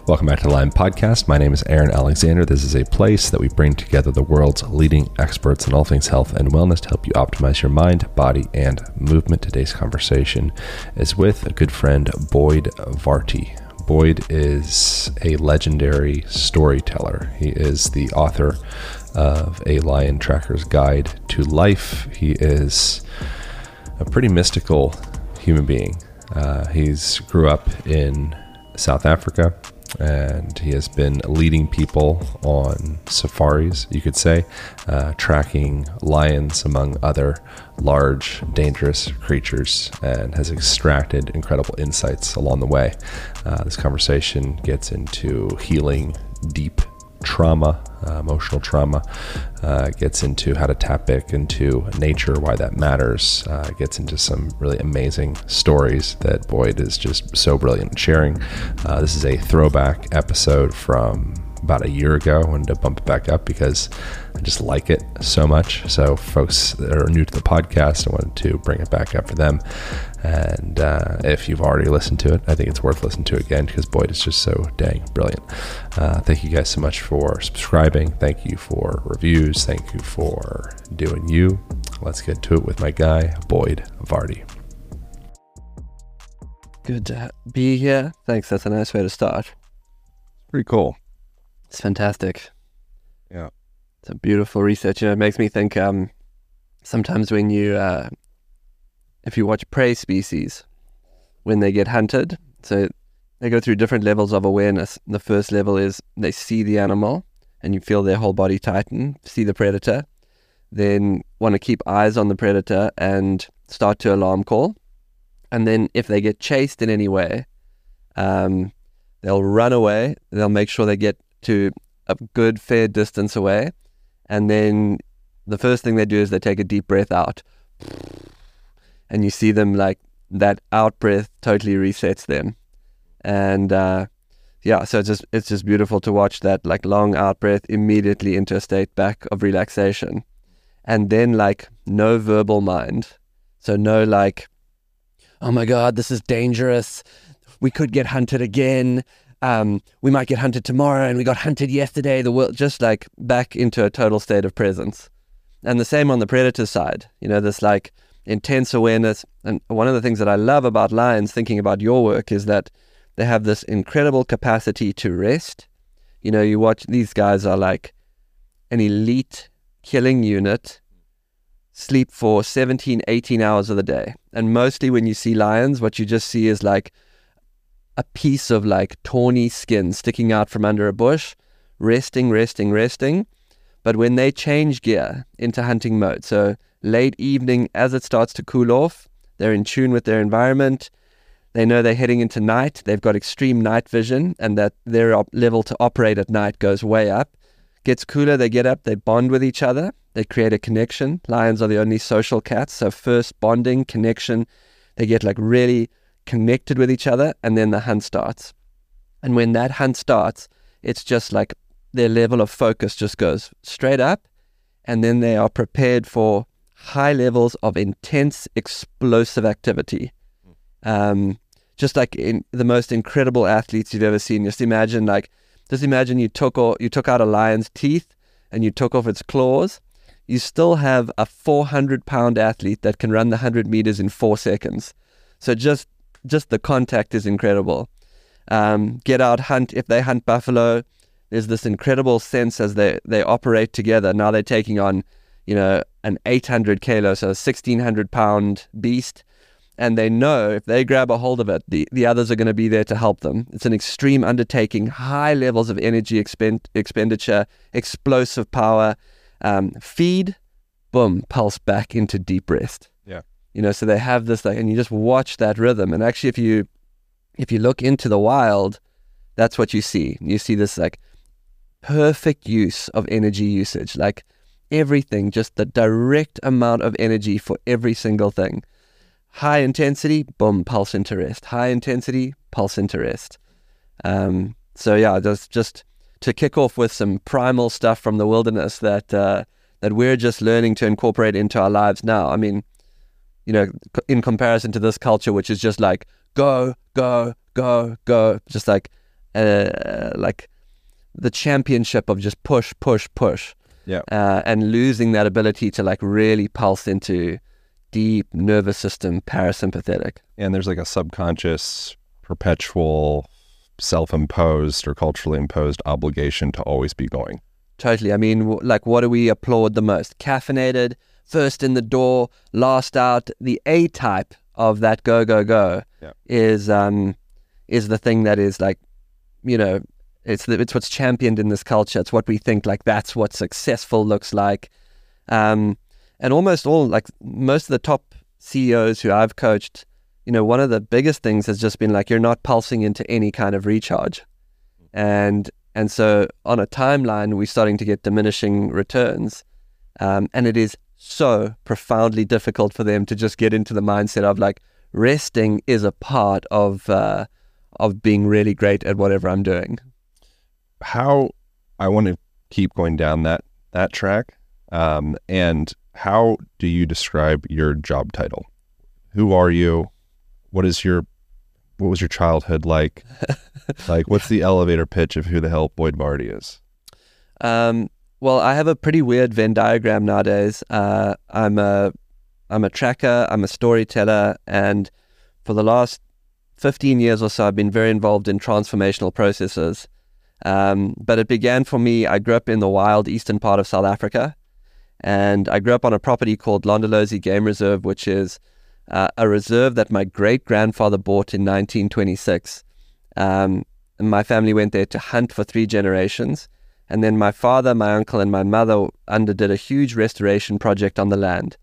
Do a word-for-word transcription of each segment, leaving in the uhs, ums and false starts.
Welcome back to the Lion Podcast. My name is Aaron Alexander. This is a place that we bring together the world's leading experts in all things health and wellness to help you optimize your mind, body, and movement. Today's conversation is with a good friend, Boyd Varty. Boyd is a legendary storyteller. He is the author of A Lion Tracker's Guide to Life. He is a pretty mystical human being. Uh, he's grew up in South Africa, and he has been leading people on safaris, you could say, uh, tracking lions among other large, dangerous creatures, and has extracted incredible insights along the way. Uh, this conversation gets into healing deep trauma, uh, emotional trauma, uh, gets into how to tap back into nature, why that matters, uh, gets into some really amazing stories that Boyd is just so brilliant at sharing. Uh, this is a throwback episode from about a year ago. I wanted to bump it back up because I just like it so much. So folks that are new to the podcast, I wanted to bring it back up for them. And uh, if you've already listened to it, I think it's worth listening to it again because Boyd is just so dang brilliant. Uh, thank you guys so much for subscribing. Thank you for reviews. Thank you for doing you. Let's get to it with my guy, Boyd Varty. Good to be here. Thanks. That's a nice way to start. Pretty cool. It's fantastic. Yeah. It's a beautiful research. You know, it makes me think um, sometimes when you, uh, if you watch prey species, when they get hunted, so they go through different levels of awareness. The first level is they see the animal and you feel their whole body tighten, see the predator, then want to keep eyes on the predator and start to alarm call. And then if they get chased in any way, um, they'll run away. They'll make sure they get to a good fair distance away, and then the first thing they do is they take a deep breath out, and you see them like that out breath totally resets them. And uh yeah so it's just it's just beautiful to watch that like long out breath immediately into a state back of relaxation, and then like no verbal mind, so no like, oh my god, this is dangerous, we could get hunted again, Um, we might get hunted tomorrow, and we got hunted yesterday. The world just like back into a total state of presence. And the same on the predator side, you know, this like intense awareness. And one of the things that I love about lions, thinking about your work, is that they have this incredible capacity to rest. You know, you watch, these guys are like an elite killing unit, sleep for seventeen, eighteen hours of the day. And mostly when you see lions, what you just see is like a piece of like tawny skin sticking out from under a bush, resting, resting, resting. But when they change gear into hunting mode, so late evening as it starts to cool off, they're in tune with their environment. They know they're heading into night. They've got extreme night vision, and that their op- level to operate at night goes way up. Gets cooler, they get up, they bond with each other. They create a connection. Lions are the only social cats, so first bonding, connection. They get like really connected with each other, and then the hunt starts. And when that hunt starts, it's just like their level of focus just goes straight up, and then they are prepared for high levels of intense explosive activity. Um, just like in the most incredible athletes you've ever seen. Just imagine like, just imagine you took or you took out a lion's teeth and you took off its claws. You still have a four hundred pound athlete that can run the one hundred meters in four seconds. So just Just the contact is incredible. Um, get out, hunt. If they hunt buffalo, there's this incredible sense as they, they operate together. Now they're taking on, you know, an eight hundred kilo, so a sixteen hundred pound beast. And they know if they grab a hold of it, the, the others are going to be there to help them. It's an extreme undertaking, high levels of energy expend, expenditure, explosive power. Um, feed, boom, pulse back into deep rest. Yeah. You know, so they have this, like, and you just watch that rhythm. And actually, if you if you look into the wild, that's what you see. You see this like perfect use of energy usage, like everything, just the direct amount of energy for every single thing. High intensity, boom, pulse into rest. High intensity, pulse into rest. Um, so yeah, just just to kick off with some primal stuff from the wilderness that uh, that we're just learning to incorporate into our lives now. I mean, you know, in comparison to this culture, which is just like go, go, go, go, just like uh, like the championship of just push, push, push. Yeah. Uh, and losing that ability to like really pulse into deep nervous system parasympathetic. And there's like a subconscious, perpetual, self-imposed or culturally imposed obligation to always be going. Totally. I mean, w- like, what do we applaud the most? Caffeinated, first in the door, last out. The A type of that go, go, go Yeah. is um is the thing that is like, you know, it's the, it's what's championed in this culture. It's what we think like that's what successful looks like. Um, and almost all, like most of the top C E Os who I've coached, you know, one of the biggest things has just been like, you're not pulsing into any kind of recharge. And and so on a timeline, we're starting to get diminishing returns. Um, and it is so profoundly difficult for them to just get into the mindset of like, resting is a part of uh, of being really great at whatever I'm doing. How, I want to keep going down that, that track. Um, and how do you describe your job title? Who are you? What is your, what was your childhood like? Like, what's the elevator pitch of who the hell Boyd Varty is? Um, well, I have a pretty weird Venn diagram nowadays. Uh, I'm a I'm a tracker, I'm a storyteller, and for the last fifteen years or so, I've been very involved in transformational processes. Um, but it began for me, I grew up in the wild eastern part of South Africa, and I grew up on a property called Londolozi Game Reserve, which is uh, a reserve that my great-grandfather bought in nineteen twenty-six. Um, and my family went there to hunt for three generations. And then my father, my uncle, and my mother underdid a huge restoration project on the land.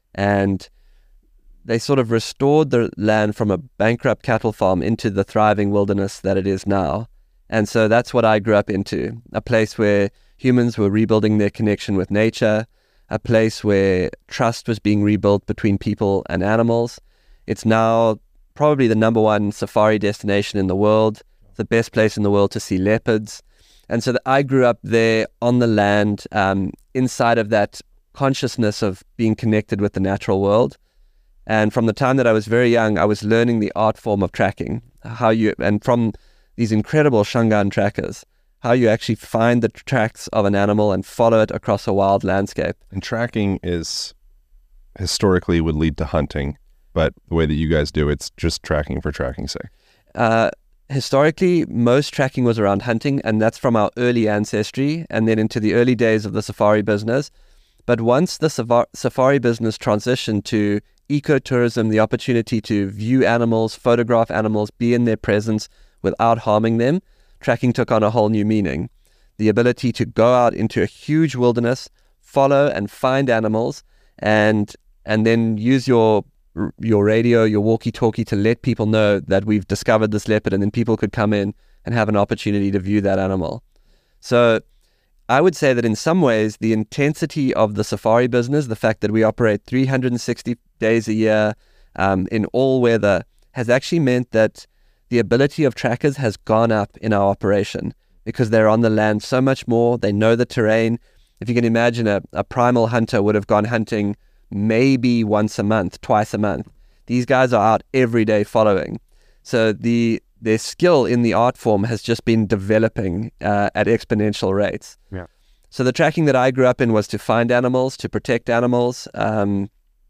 And they sort of restored the land from a bankrupt cattle farm into the thriving wilderness that it is now. And so that's what I grew up into, a place where humans were rebuilding their connection with nature, a place where trust was being rebuilt between people and animals. It's now probably the number one safari destination in the world, the best place in the world to see leopards. And so that I grew up there on the land, um, inside of that consciousness of being connected with the natural world. And from the time that I was very young, I was learning the art form of tracking, how you, and from these incredible Shangaan trackers, how you actually find the tracks of an animal and follow it across a wild landscape. And tracking is historically would lead to hunting, but the way that you guys do, it's just tracking for tracking's sake. Uh, historically, most tracking was around hunting, and that's from our early ancestry and then into the early days of the safari business. But once the safari, safari business transitioned to ecotourism, the opportunity to view animals, photograph animals, be in their presence without harming them, tracking took on a whole new meaning. The ability to go out into a huge wilderness, follow and find animals, and and then use your your radio, your walkie-talkie to let people know that we've discovered this leopard, and then people could come in and have an opportunity to view that animal. So I would say that in some ways, the intensity of the safari business, the fact that we operate three hundred sixty days a year um, in all weather, has actually meant that the ability of trackers has gone up in our operation because they're on the land so much more. They know the terrain. If you can imagine, a, a primal hunter would have gone hunting maybe once a month, twice a month. These guys are out every day following. So the their skill in the art form has just been developing uh, at exponential rates. Yeah. So the tracking that I grew up in was to find animals, to protect animals, um,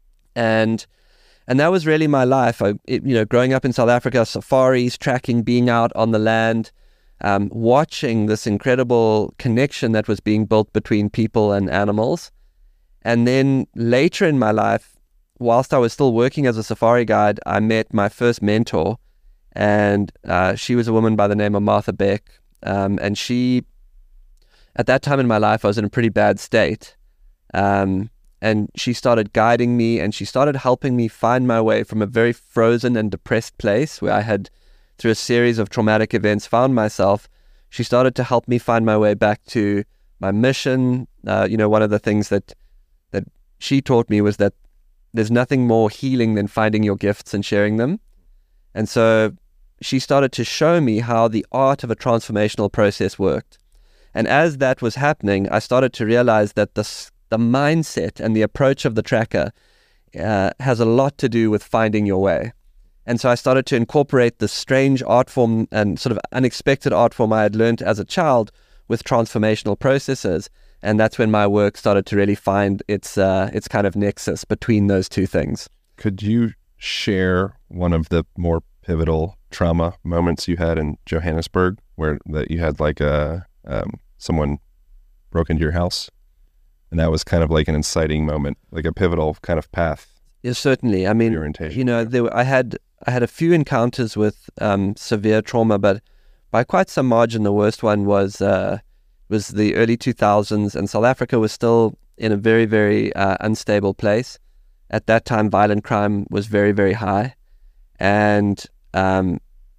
and and that was really my life. I, it, you know, growing up in South Africa, safaris, tracking, being out on the land, um, watching this incredible connection that was being built between people and animals. And then later in my life, whilst I was still working as a safari guide, I met my first mentor, and uh, she was a woman by the name of Martha Beck. Um, and she, at that time in my life, I was in a pretty bad state. Um, and she started guiding me, and she started helping me find my way from a very frozen and depressed place where I had, through a series of traumatic events, found myself. She started to help me find my way back to my mission. Uh, you know, one of the things that that she taught me was that there's nothing more healing than finding your gifts and sharing them. And so she started to show me how the art of a transformational process worked. And as that was happening, I started to realize that the, the mindset and the approach of the tracker uh, has a lot to do with finding your way. And so I started to incorporate the strange art form and sort of unexpected art form I had learned as a child with transformational processes. And that's when my work started to really find its uh, its kind of nexus between those two things. Could you share one of the more pivotal trauma moments you had in Johannesburg, where that you had like a um, someone broke into your house, and that was kind of like an inciting moment, like a pivotal kind of path? Yes, certainly. I mean, orientation. you know, there were, I had I had a few encounters with um, severe trauma, but by quite some margin, the worst one was uh, was the early two thousands, and South Africa was still in a very, very uh, unstable place. At that time, violent crime was very, very high, and um,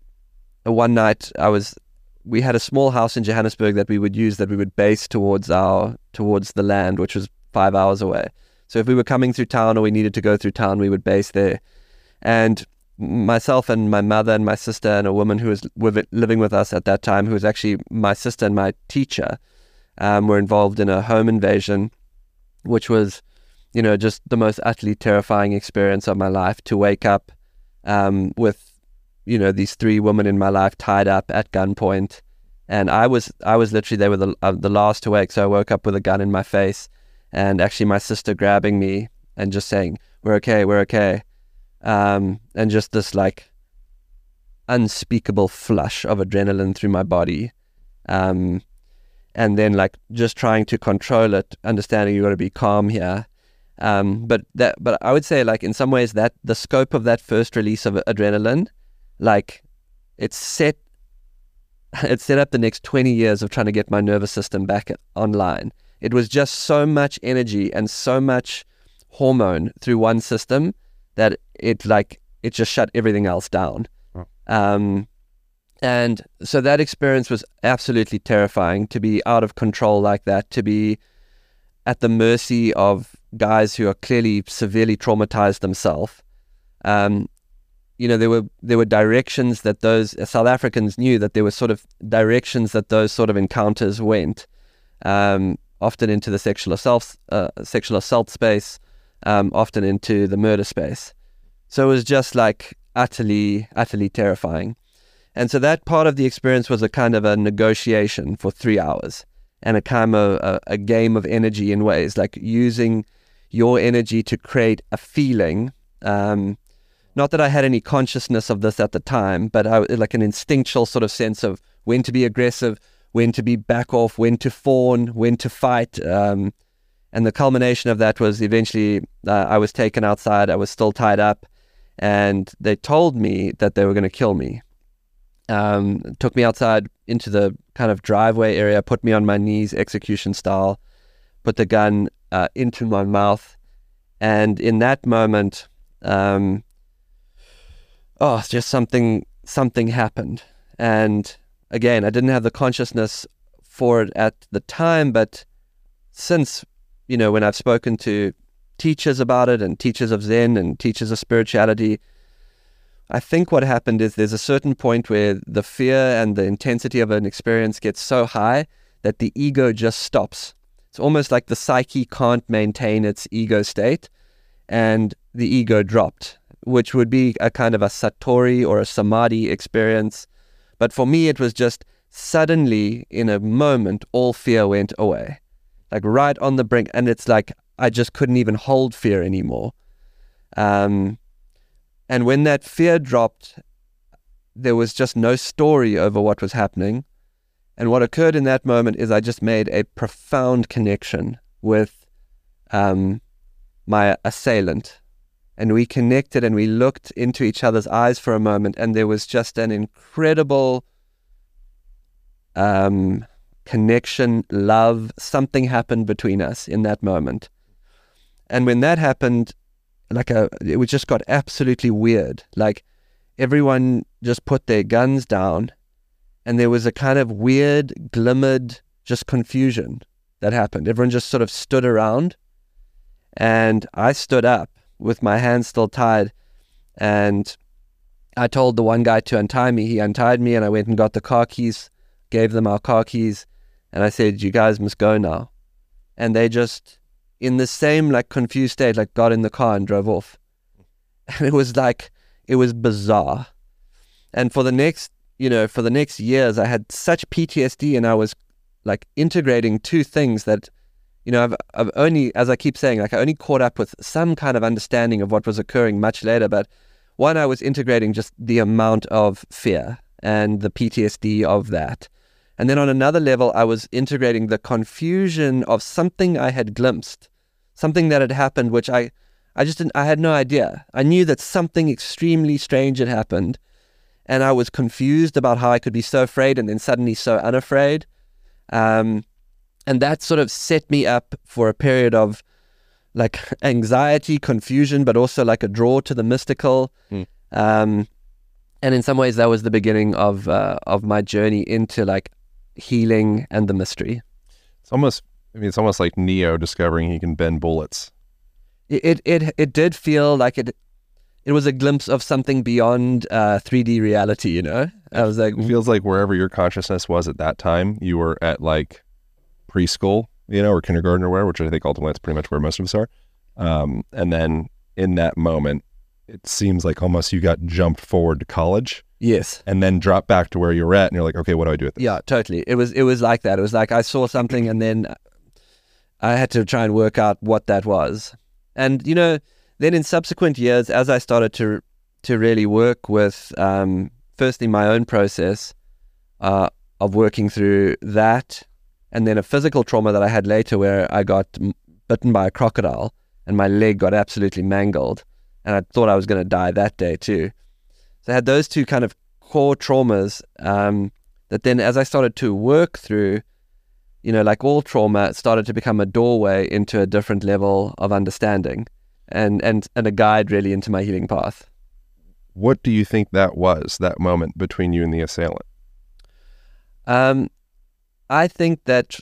one night I was. We had a small house in Johannesburg that we would use, that we would base towards our towards the land, which was five hours away. So if we were coming through town or we needed to go through town, we would base there. And myself and my mother and my sister and a woman who was living with us at that time, who was actually my sister and my teacher, um, were involved in a home invasion, which was, you know, just the most utterly terrifying experience of my life, to wake up um, with, you know, these three women in my life tied up at gunpoint. And I was I was literally, they were the, uh, the last to wake, so I woke up with a gun in my face, and actually my sister grabbing me and just saying, "We're okay, we're okay." Um, and just this like unspeakable flush of adrenaline through my body. Um, and then like just trying to control it, understanding you got to be calm here. Um, but that, but I would say like in some ways that the scope of that first release of adrenaline, like it's set, it set up the next twenty years of trying to get my nervous system back online. It was just so much energy and so much hormone through one system that it like it just shut everything else down. Oh. Um, and so that experience was absolutely terrifying, to be out of control like that, to be at the mercy of guys who are clearly severely traumatized themselves. Um, you know, there were there were directions that those uh, South Africans knew, that there were sort of directions that those sort of encounters went, um, often into the sexual assault, uh, sexual assault space, um, often into the murder space. So it was just like utterly, utterly terrifying. And so that part of the experience was a kind of a negotiation for three hours and a kind of a, a game of energy in ways, like using your energy to create a feeling. Um, not that I had any consciousness of this at the time, but I, like an instinctual sort of sense of when to be aggressive, when to be back off, when to fawn, when to fight. Um, and the culmination of that was eventually uh, I was taken outside. I was still tied up, and they told me that they were going to kill me. Um, took me outside into the kind of driveway area, put me on my knees, execution style, put the gun uh, into my mouth. And in that moment, um, oh, just something, something happened. And again, I didn't have the consciousness for it at the time, but since, you know, when I've spoken to teachers about it, and teachers of Zen and teachers of spirituality, I think what happened is there's a certain point where the fear and the intensity of an experience gets so high that the ego just stops. It's almost like the psyche can't maintain its ego state, and the ego dropped, which would be a kind of a satori or a samadhi experience. But for me, it was just suddenly, in a moment, all fear went away, like right on the brink. And it's like I just couldn't even hold fear anymore. Um, And when that fear dropped, there was just no story over what was happening. And what occurred in that moment is I just made a profound connection with um, my assailant. And we connected and we looked into each other's eyes for a moment, and there was just an incredible um, connection, love. Something happened between us in that moment. And when that happened, like a, it just got absolutely weird. Like everyone just put their guns down, and there was a kind of weird, glimmered, just confusion that happened. Everyone just sort of stood around, and I stood up with my hands still tied, and I told the one guy to untie me. He untied me, and I went and got the car keys, gave them our car keys, and I said, "You guys must go now." And they just, in the same like confused state, like got in the car and drove off. And it was like, it was bizarre. And for the next, you know, for the next years, I had such P T S D, and I was like integrating two things that, you know, I've, I've only, as I keep saying, like I only caught up with some kind of understanding of what was occurring much later. But one, I was integrating just the amount of fear and the P T S D of that. And then on another level, I was integrating the confusion of something I had glimpsed, something that had happened, which I, I just didn't, I had no idea. I knew that something extremely strange had happened, and I was confused about how I could be so afraid and then suddenly so unafraid. Um, and that sort of set me up for a period of like anxiety, confusion, but also like a draw to the mystical. Mm. Um, and in some ways that was the beginning of, uh, of my journey into like healing and the mystery. It's almost, I mean, it's almost like Neo discovering he can bend bullets. It, it, it, it did feel like it, it was a glimpse of something beyond uh, three D reality, you know? I was like... It feels like wherever your consciousness was at that time, you were at like preschool, you know, or kindergarten or where, which I think ultimately that's pretty much where most of us are. Um, and then in that moment, it seems like almost you got jumped forward to college. Yes. And then dropped back to where you were at, and you're like, okay, what do I do with this? Yeah, totally. It was, it was like that. It was like I saw something, and then I had to try and work out what that was. And, you know... Then in subsequent years, as I started to to really work with, um, firstly, my own process uh, of working through that, and then a physical trauma that I had later where I got m- bitten by a crocodile and my leg got absolutely mangled, and I thought I was going to die that day too. So I had those two kind of core traumas um, that then as I started to work through, you know, like all trauma, it started to become a doorway into a different level of understanding. And, and and a guide really into my healing path. What do you think that was, that moment between you and the assailant? Um, I think that,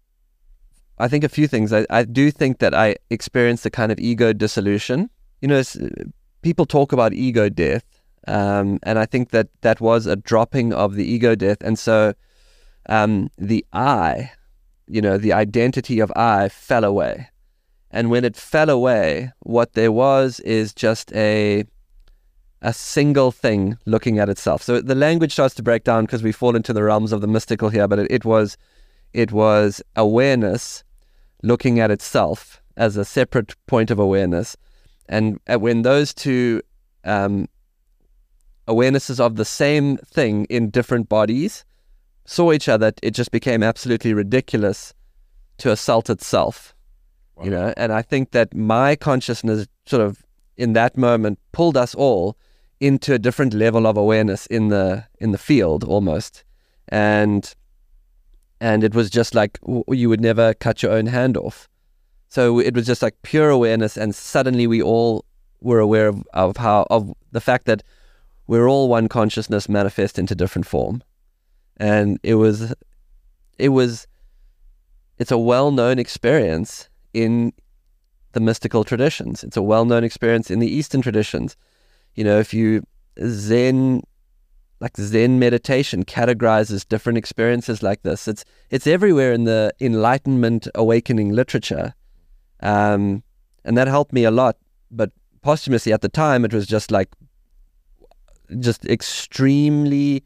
I think a few things. I, I do think that I experienced a kind of ego dissolution. You know, people talk about ego death, um, and I think that that was a dropping of the ego death. And so um, the I, you know, the identity of I fell away. And when it fell away, what there was is just a a single thing looking at itself. So the language starts to break down because we fall into the realms of the mystical here, but it, it was it was awareness looking at itself as a separate point of awareness. And when those two um, awarenesses of the same thing in different bodies saw each other, it just became absolutely ridiculous to assault itself. Wow. You know, and I think that my consciousness sort of in that moment pulled us all into a different level of awareness in the in the field almost, and and it was just like w- you would never cut your own hand off. So it was just like pure awareness, and suddenly we all were aware of, of how of the fact that we're all one consciousness manifest into different form, and it was it was it's a well-known experience in the mystical traditions. It's a well-known experience in the Eastern traditions. You know, if you Zen, like Zen meditation categorizes different experiences like this. It's it's everywhere in the Enlightenment awakening literature. Um, and that helped me a lot. But posthumously at the time, it was just like, just extremely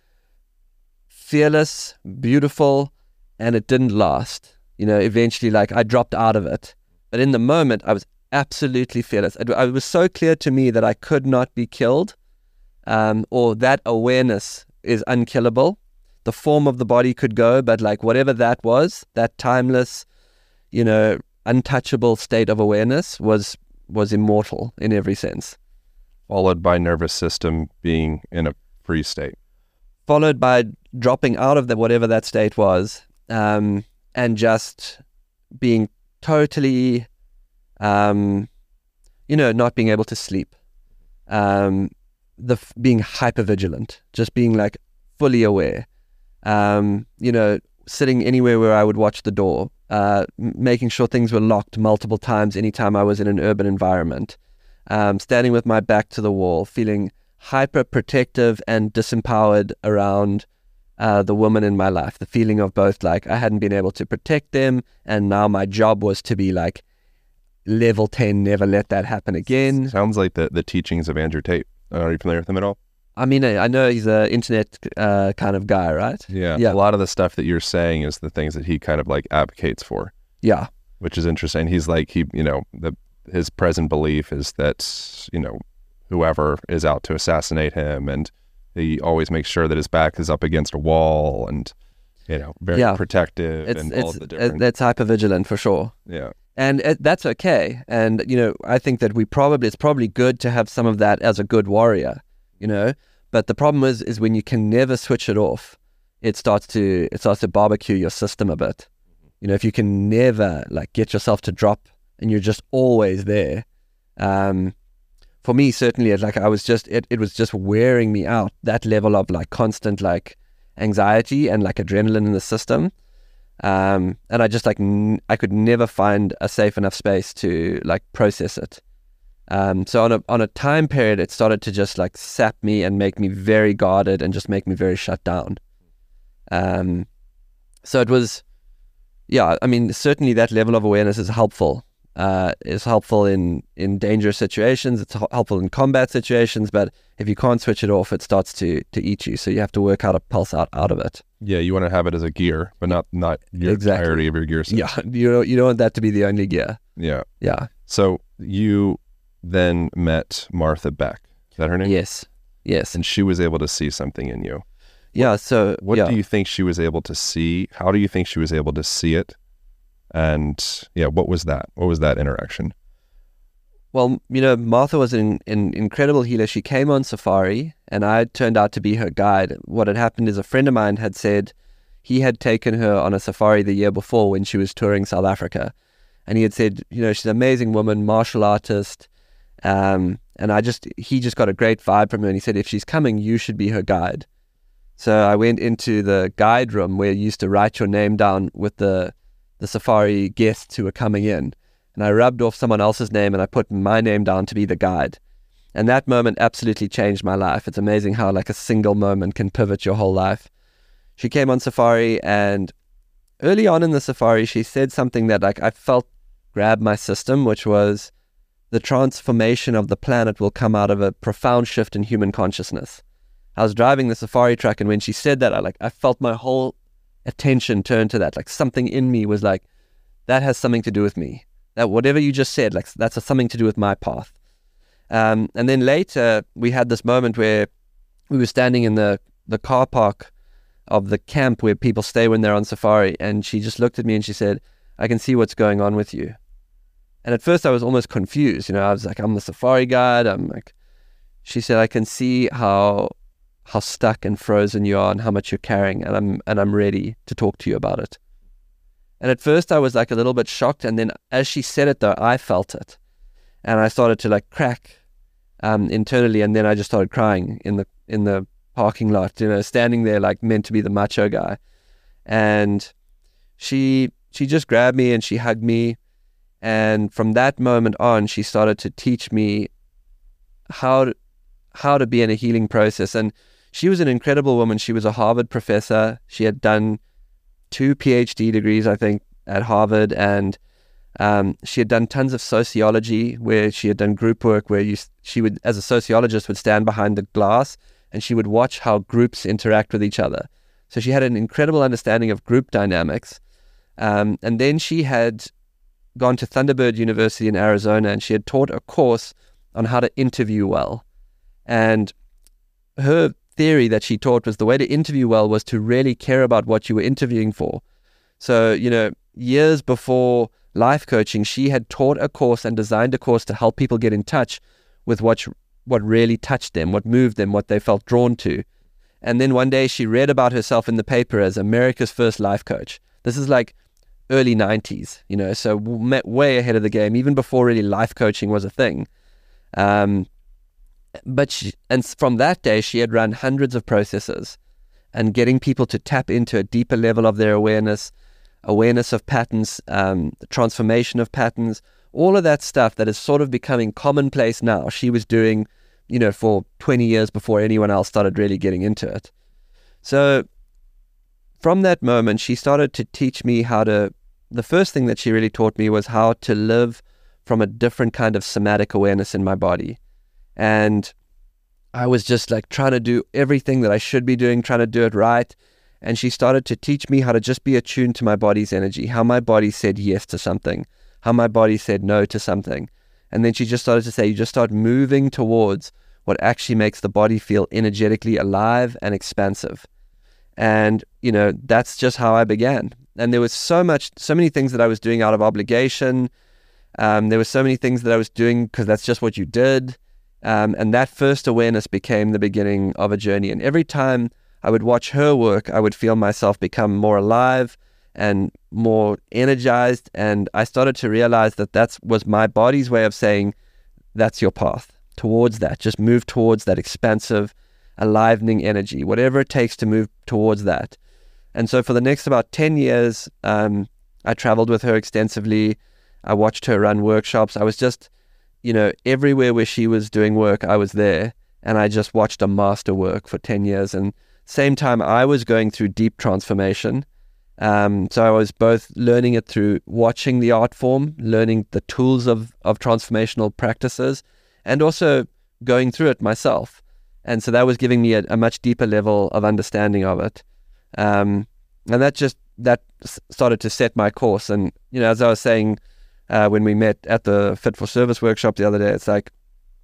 fearless, beautiful, and it didn't last. You know, eventually, like, I dropped out of it. But in the moment, I was absolutely fearless. It, it was so clear to me that I could not be killed, um, or that awareness is unkillable. The form of the body could go, but like whatever that was, that timeless, you know, untouchable state of awareness was was immortal in every sense. Followed by nervous system being in a free state. Followed by dropping out of the whatever that state was, um, and just being totally, um, you know, not being able to sleep, um, the being hypervigilant, just being like fully aware, um, you know, sitting anywhere where I would watch the door, uh, making sure things were locked multiple times anytime I was in an urban environment, um, standing with my back to the wall, feeling hyper protective and disempowered around uh, the woman in my life. The feeling of both like I hadn't been able to protect them, and now my job was to be like level ten, never let that happen again. Sounds like the, the teachings of Andrew Tate. Are you familiar with him at all? I mean, I I know he's an internet uh, kind of guy, right? Yeah. Yeah. A lot of the stuff that you're saying is the things that he kind of like advocates for, Yeah. which is interesting. He's like, he, you know, the his present belief is that, you know, whoever is out to assassinate him, and he always makes sure that his back is up against a wall, and, you know, very Yeah. protective, It's and all it's of the uh, different, that's hypervigilant for sure. yeah. And it, that's okay. And, you know, I think that we probably, it's probably good to have some of that as a good warrior, you know, but the problem is, is when you can never switch it off, it starts to, it starts to barbecue your system a bit. You know, if you can never like get yourself to drop and you're just always there. Um, for me, certainly, it, like I was just, it, it was just wearing me out, that level of like constant like anxiety and like adrenaline in the system. Um, and I just like, n- I could never find a safe enough space to like process it. Um, so on a, on a time period, it started to just like sap me and make me very guarded and just make me very shut down. Um, so it was, yeah, I mean, certainly that level of awareness is helpful. Uh, is helpful in, in dangerous situations. It's h- helpful in combat situations, but if you can't switch it off, it starts to, to eat you. So you have to work how to pulse out, out of it. Yeah, you want to have it as a gear, but not not your Exactly. entirety of your gear set. Yeah, you don't, you don't want that to be the only gear. Yeah. Yeah. So you then met Martha Beck. Is that her name? Yes. Yes. And she was able to see something in you. Yeah. So What yeah. do you think she was able to see? How do you think she was able to see it? And yeah, what was that? What was that interaction? Well, you know, Martha was an, an incredible healer. She came on safari, and I turned out to be her guide. What had happened is a friend of mine had said he had taken her on a safari the year before when she was touring South Africa. And he had said, you know, she's an amazing woman, martial artist. Um, and I just, he just got a great vibe from her. And he said, if she's coming, you should be her guide. So I went into the guide room where you used to write your name down with the, the safari guests who were coming in. And I rubbed off someone else's name and I put my name down to be the guide. And that moment absolutely changed my life. It's amazing how like a single moment can pivot your whole life. She came on safari, and early on in the safari, she said something that like I felt grabbed my system, which was the transformation of the planet will come out of a profound shift in human consciousness. I was driving the safari truck, and when she said that, I like I felt my whole attention turn to that. Like something in me was like, that has something to do with me. That whatever you just said, like that's something to do with my path. Um, and then later we had this moment where we were standing in the, the car park of the camp where people stay when they're on safari. And she just looked at me and she said, I can see what's going on with you. And at first I was almost confused. You know, I was like, I'm the safari guide. I'm like, she said, I can see how, how stuck and frozen you are and how much you're carrying. And I'm, and I'm ready to talk to you about it. And at first I was like a little bit shocked. And then as she said it though, I felt it. And I started to like crack um, internally. And then I just started crying in the in the parking lot, you know, standing there like meant to be the macho guy. And she she just grabbed me and she hugged me. And from that moment on, she started to teach me how to, how to be in a healing process. And she was an incredible woman. She was a Harvard professor. She had done two PhD degrees, I think, at Harvard, and um, she had done tons of sociology, where she had done group work, where you she would, as a sociologist, would stand behind the glass and she would watch how groups interact with each other. So she had an incredible understanding of group dynamics. Um, and then she had gone to Thunderbird University in Arizona, and she had taught a course on how to interview well. And her theory that she taught was the way to interview well was to really care about what you were interviewing for. So, you know, years before life coaching, she had taught a course and designed a course to help people get in touch with what what really touched them, what moved them, what they felt drawn to. And then one day she read about herself in the paper as America's first life coach. This is like early nineties, you know, so way ahead of the game, even before really life coaching was a thing. Um, But she, and from that day, she had run hundreds of processes, and getting people to tap into a deeper level of their awareness, awareness of patterns, um, the transformation of patterns, all of that stuff that is sort of becoming commonplace now. She was doing, you know, for twenty years before anyone else started really getting into it. So from that moment, she started to teach me how to, the first thing that she really taught me was how to live from a different kind of somatic awareness in my body. And I was just like trying to do everything that I should be doing, trying to do it right. And she started to teach me how to just be attuned to my body's energy, how my body said yes to something, how my body said no to something. And then she just started to say, you just start moving towards what actually makes the body feel energetically alive and expansive. And, you know, that's just how I began. And there was so much, so many things that I was doing out of obligation. Um, there were so many things that I was doing because that's just what you did. Um, and that first awareness became the beginning of a journey. And every time I would watch her work, I would feel myself become more alive and more energized. And I started to realize that that was my body's way of saying, that's your path towards that. Just move towards that expansive, alivening energy, whatever it takes to move towards that. And so for the next about ten years, um, I traveled with her extensively. I watched her run workshops. I was just, you know, everywhere where she was doing work, I was there. And I just watched a master work for ten years. And same time, I was going through deep transformation. Um, so I was both learning it through watching the art form, learning the tools of, of transformational practices, and also going through it myself. And so that was giving me a, a much deeper level of understanding of it. Um, and that just, that started to set my course. And, you know, as I was saying, uh, when we met at the Fit for Service workshop the other day, it's like,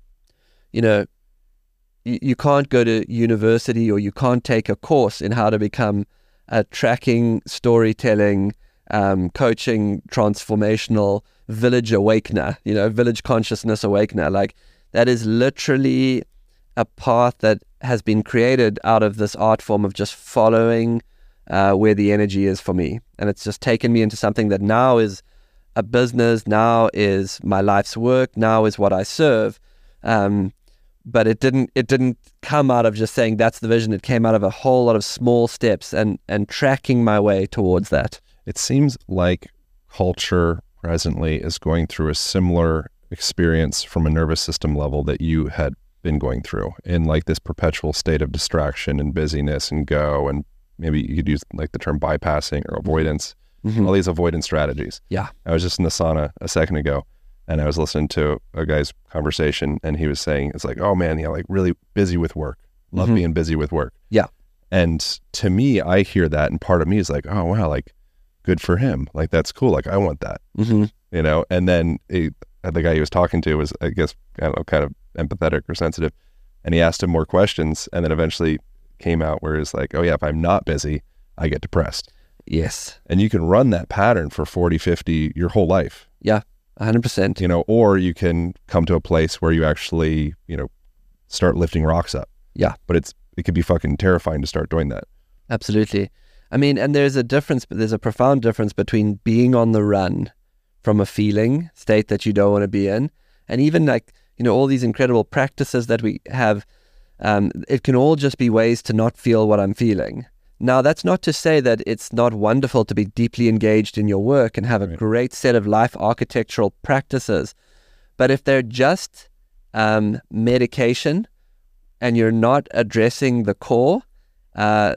you know, you, you can't go to university or you can't take a course in how to become a tracking, storytelling, um, coaching, transformational village awakener, you know, village consciousness awakener. Like, that is literally a path that has been created out of this art form of just following uh, where the energy is for me. And it's just taken me into something that now is a business, now is my life's work, now is what I serve. Um, but it didn't it didn't come out of just saying that's the vision. It came out of a whole lot of small steps and, and tracking my way towards that. It seems like culture presently is going through a similar experience from a nervous system level that you had been going through, in like this perpetual state of distraction and busyness and go, and maybe you could use like the term bypassing or avoidance, mm-hmm. all these avoidance strategies. Yeah. I was just in the sauna a second ago and I was listening to a guy's conversation and he was saying, it's like, oh man, yeah, like really busy with work. Love mm-hmm. being busy with work. Yeah. And to me, I hear that and part of me is like, oh wow, like good for him. Like that's cool. Like I want that, mm-hmm. you know? And then it, the guy he was talking to was, I guess, I don't know, kind of empathetic or sensitive. And he asked him more questions and then eventually came out where it's like, oh yeah, if I'm not busy, I get depressed. Yes. And you can run that pattern for forty, fifty, your whole life. Yeah, one hundred percent. You know, or you can come to a place where you actually, you know, start lifting rocks up. Yeah. But it's, it could be fucking terrifying to start doing that. Absolutely. I mean, and there's a difference, but there's a profound difference between being on the run from a feeling state that you don't want to be in, and even like, you know, all these incredible practices that we have, um, it can all just be ways to not feel what I'm feeling. Now, that's not to say that it's not wonderful to be deeply engaged in your work and have a right. great set of life architectural practices. But if they're just um, medication and you're not addressing the core, uh,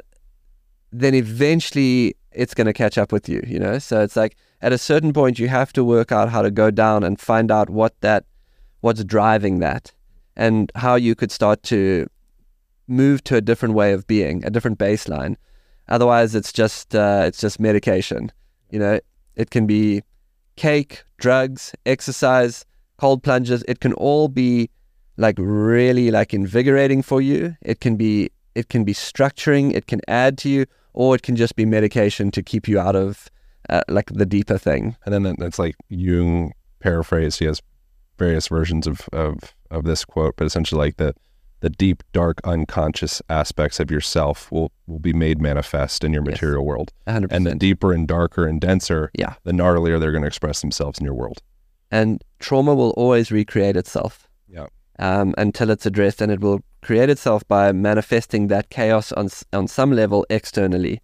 then eventually it's going to catch up with you, you know? So it's like at a certain point, you have to work out how to go down and find out what that, what's driving that, and how you could start to move to a different way of being, a different baseline. Otherwise, it's just uh, it's just medication. You know, it can be cake, drugs, exercise, cold plunges. It can all be like really like invigorating for you. It can be it can be structuring. It can add to you, or it can just be medication to keep you out of uh, like the deeper thing. And then it's like Jung paraphrased. He has various versions of, of, of this quote, but essentially like the the deep, dark, unconscious aspects of yourself will, will be made manifest in your material yes. world. one hundred percent. And the deeper and darker and denser, yeah. the gnarlier they're going to express themselves in your world. And trauma will always recreate itself. Yeah. Um, until it's addressed, and it will create itself by manifesting that chaos on on some level externally.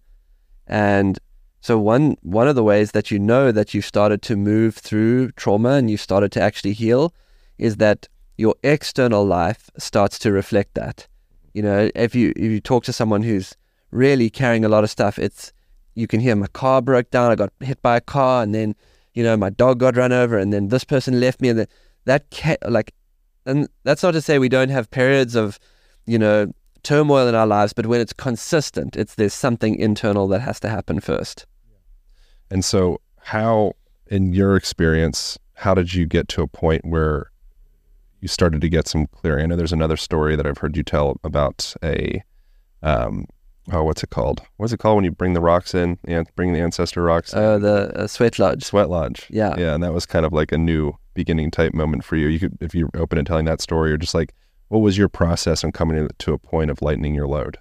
And so one one of the ways that you know that you started to move through trauma and you started to actually heal is that your external life starts to reflect that. You know, if you if you talk to someone who's really carrying a lot of stuff, it's you can hear my car broke down, I got hit by a car, and then, you know, my dog got run over, and then this person left me, and the, that ca- like, and that's not to say we don't have periods of you know, turmoil in our lives, but when it's consistent, it's there's something internal that has to happen first. And so how, in your experience, how did you get to a point where you started to get some clarity? I know there's another story that I've heard you tell about a, um, oh, what's it called? What's it called when you bring the rocks in, and bring the ancestor rocks in? Oh, uh, the uh, sweat lodge. Sweat lodge. Yeah. Yeah, and that was kind of like a new beginning type moment for you. You could, if you're open to telling that story, or just like, what was your process in coming to a point of lightening your load?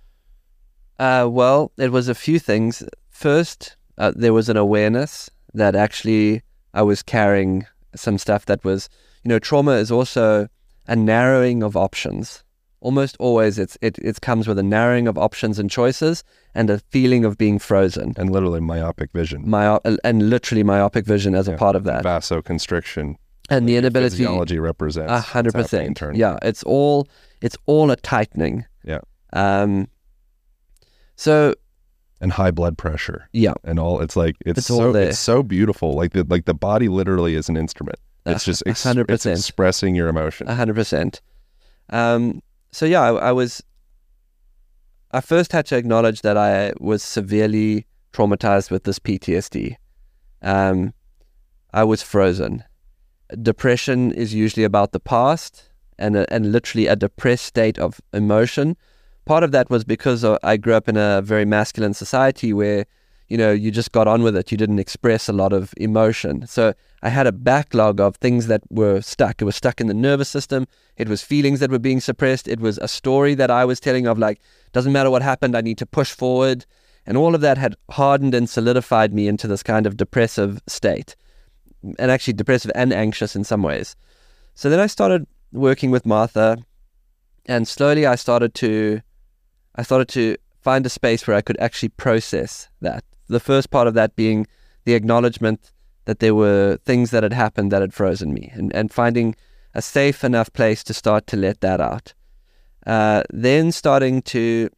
Uh, well, it was a few things. First, uh, there was an awareness that actually I was carrying some stuff that was, you know, trauma is also a narrowing of options. Almost always it's, it, it comes with a narrowing of options and choices and a feeling of being frozen. And literally myopic vision. Myo- and literally myopic vision as yeah. a part of that. Vasoconstriction. And the inability. Physiology represents. A hundred percent. Yeah, it's all it's all a tightening. Yeah. Um. So. And high blood pressure. Yeah. And all it's like it's, it's so it's so beautiful. Like the like the body literally is an instrument. It's just ex- one hundred percent. It's expressing your emotion. A hundred percent. Um. So yeah, I, I was. I first had to acknowledge that I was severely traumatized with this P T S D. Um, I was frozen. Depression is usually about the past and a, and literally a depressed state of emotion. Part of that was because I grew up in a very masculine society where, you know, you just got on with it. You didn't express a lot of emotion. So I had a backlog of things that were stuck. It was stuck in the nervous system. It was feelings that were being suppressed. It was a story that I was telling of like, doesn't matter what happened, I need to push forward. And all of that had hardened and solidified me into this kind of depressive state. And actually depressive and anxious in some ways. So then I started working with Martha, and slowly I started to, I started to find a space where I could actually process that. The first part of that being the acknowledgement that there were things that had happened that had frozen me, and, and finding a safe enough place to start to let that out. Uh, then starting to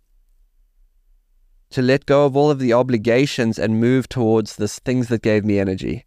to let go of all of the obligations and move towards the things that gave me energy.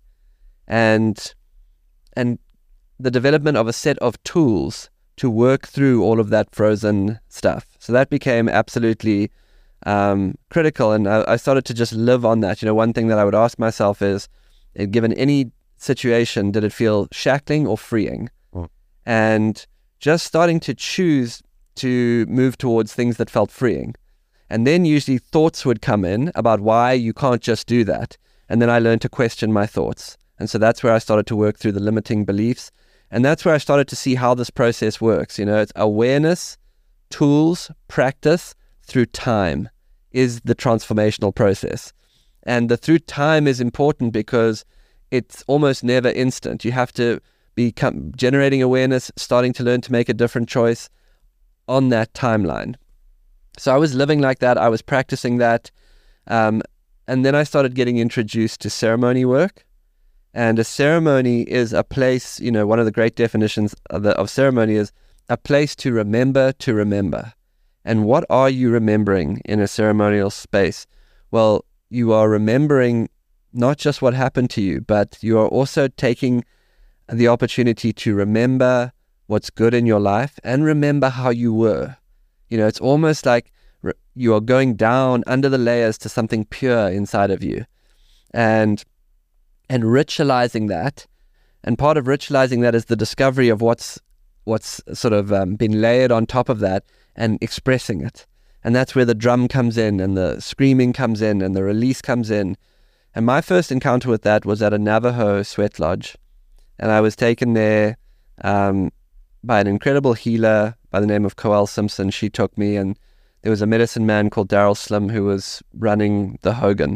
And and the development of a set of tools to work through all of that frozen stuff. So that became absolutely um, critical, and I, I started to just live on that. You know, one thing that I would ask myself is, given any situation, did it feel shackling or freeing? Mm. And just starting to choose to move towards things that felt freeing. And then usually thoughts would come in about why you can't just do that. And then I learned to question my thoughts. And so that's where I started to work through the limiting beliefs. And that's where I started to see how this process works. You know, it's awareness, tools, practice through time is the transformational process. And the through time is important because it's almost never instant. You have to be generating awareness, starting to learn to make a different choice on that timeline. So I was living like that. I was practicing that. Um, and then I started getting introduced to ceremony work. And a ceremony is a place, you know, one of the great definitions of, the, of ceremony is a place to remember to remember. And what are you remembering in a ceremonial space? Well, you are remembering not just what happened to you, but you are also taking the opportunity to remember what's good in your life and remember how you were. You know, it's almost like re- you are going down under the layers to something pure inside of you. And and ritualizing that, and part of ritualizing that is the discovery of what's what's sort of um, been layered on top of that and expressing it. And that's where the drum comes in and the screaming comes in and the release comes in. And my first encounter with that was at a Navajo sweat lodge. And I was taken there um, by an incredible healer by the name of Coel Simpson. She took me, and there was a medicine man called Daryl Slim who was running the Hogan.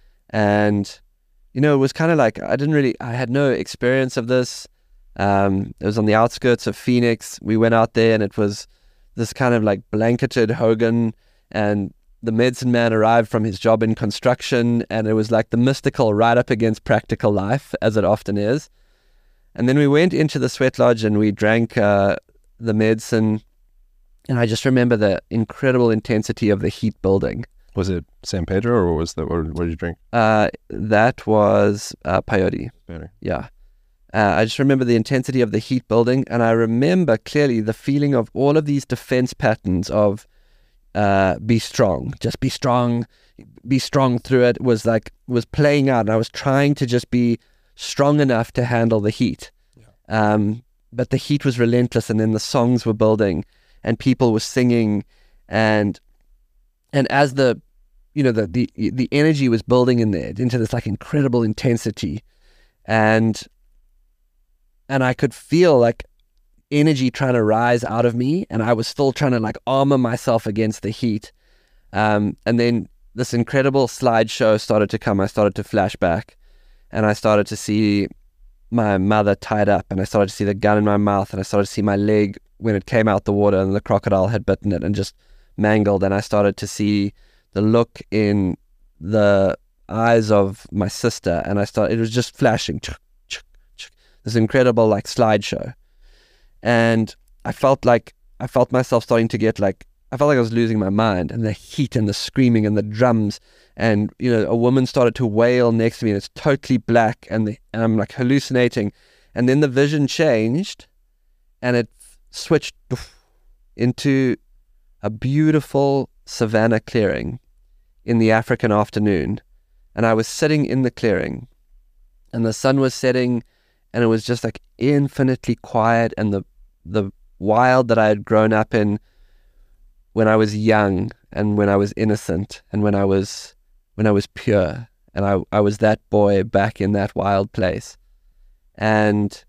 And you know, it was kind of like, I didn't really, I had no experience of this. Um, it was on the outskirts of Phoenix. We went out there and it was this kind of like blanketed Hogan, and the medicine man arrived from his job in construction, and it was like the mystical right up against practical life, as it often is. And then we went into the sweat lodge and we drank uh, the medicine, and I just remember the incredible intensity of the heat building. Was it San Pedro, or was that, what, what did you drink? Uh, that was uh, peyote. Better. Yeah. Uh, I just remember the intensity of the heat building, and I remember clearly the feeling of all of these defense patterns of uh, be strong, just be strong, be strong through it was like, was playing out, and I was trying to just be strong enough to handle the heat. Yeah. Um, but the heat was relentless, and then the songs were building, and people were singing, and and as the, you know, the the, the energy was building in there into this like incredible intensity, and and I could feel like energy trying to rise out of me, and I was still trying to like armor myself against the heat. Um, and then this incredible slideshow started to come. I started to flash back, and I started to see my mother tied up, and I started to see the gun in my mouth, and I started to see my leg when it came out the water and the crocodile had bitten it and just mangled. And I started to see the look in the eyes of my sister, and I started, it was just flashing. This incredible like slideshow. And I felt like, I felt myself starting to get like, I felt like I was losing my mind, and the heat and the screaming and the drums, and, you know, a woman started to wail next to me, and it's totally black, and, the, and I'm like hallucinating. And then the vision changed, and it switched into a beautiful savanna clearing in the African afternoon. And I was sitting in the clearing, and the sun was setting, and it was just like infinitely quiet, and the the wild that I had grown up in when I was young, and when I was innocent, and when I was when I was pure, and I I was that boy back in that wild place. And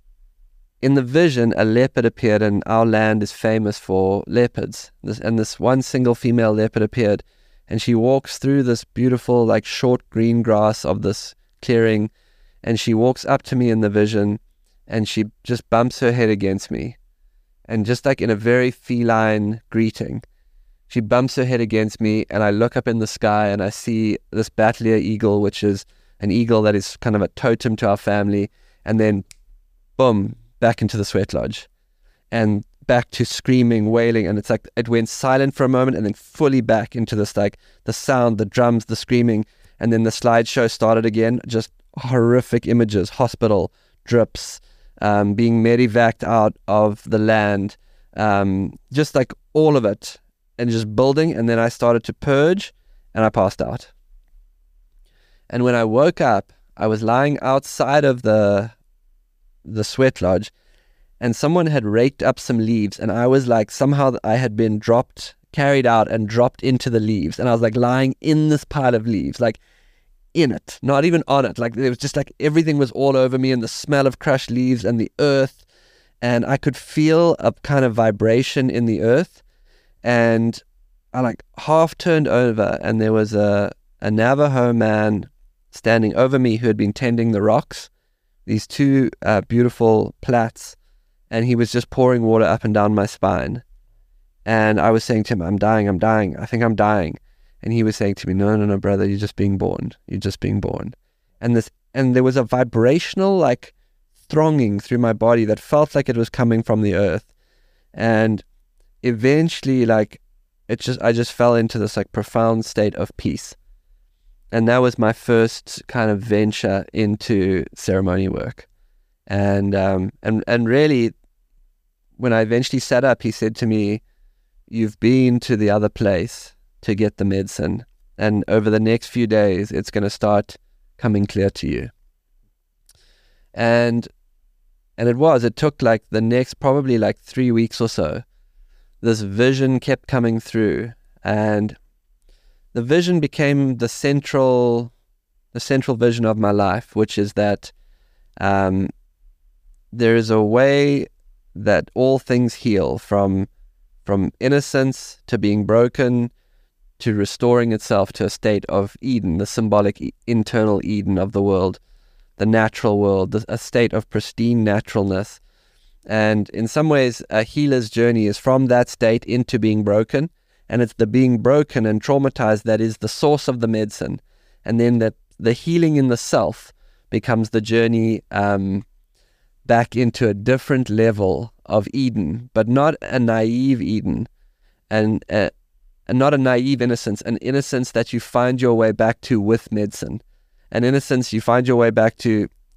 in the vision, a leopard appeared, and our land is famous for leopards. This, and this one single female leopard appeared, and she walks through this beautiful like short green grass of this clearing. And she walks up to me in the vision, and she just bumps her head against me. And just like in a very feline greeting, she bumps her head against me, and I look up in the sky, and I see this Battlear eagle, which is an eagle that is kind of a totem to our family. And then, boom, back into the sweat lodge. And back to screaming, wailing. And it's like it went silent for a moment, and then fully back into this, like the sound, the drums, the screaming. And then the slideshow started again, just horrific images, hospital, drips, um, being medevaced out of the land, um, just like all of it, and just building. And then I started to purge, and I passed out. And when I woke up, I was lying outside of the the sweat lodge, and someone had raked up some leaves, and I was like, somehow I had been dropped, carried out and dropped into the leaves, and I was like lying in this pile of leaves, like in it, not even on it. Like it was just like everything was all over me, and the smell of crushed leaves and the earth, and I could feel a kind of vibration in the earth. And I like half turned over, and there was a, a Navajo man standing over me who had been tending the rocks, these two uh, beautiful plats, and he was just pouring water up and down my spine. And I was saying to him, I'm dying, I'm dying, I think I'm dying. And he was saying to me, no, no, no, brother, you're just being born. You're just being born. And this, and there was a vibrational like thronging through my body that felt like it was coming from the earth. And eventually, like, it just, I just fell into this like profound state of peace. And that was my first kind of venture into ceremony work. And, um, and, and really, when I eventually sat up, he said to me, you've been to the other place to get the medicine, and over the next few days it's going to start coming clear to you. And and it was it took like the next probably like three weeks or so. This vision kept coming through, and the vision became the central the central vision of my life, which is that um there is a way that all things heal, from from innocence to being broken, to restoring itself to a state of Eden, the symbolic e- internal Eden of the world, the natural world, the, a state of pristine naturalness. And in some ways, a healer's journey is from that state into being broken, and it's the being broken and traumatized that is the source of the medicine. And then that the healing in the self becomes the journey um, back into a different level of Eden, but not a naive Eden, and uh, and not a naive innocence, an innocence that you find your way back to with medicine, an innocence you find your way back to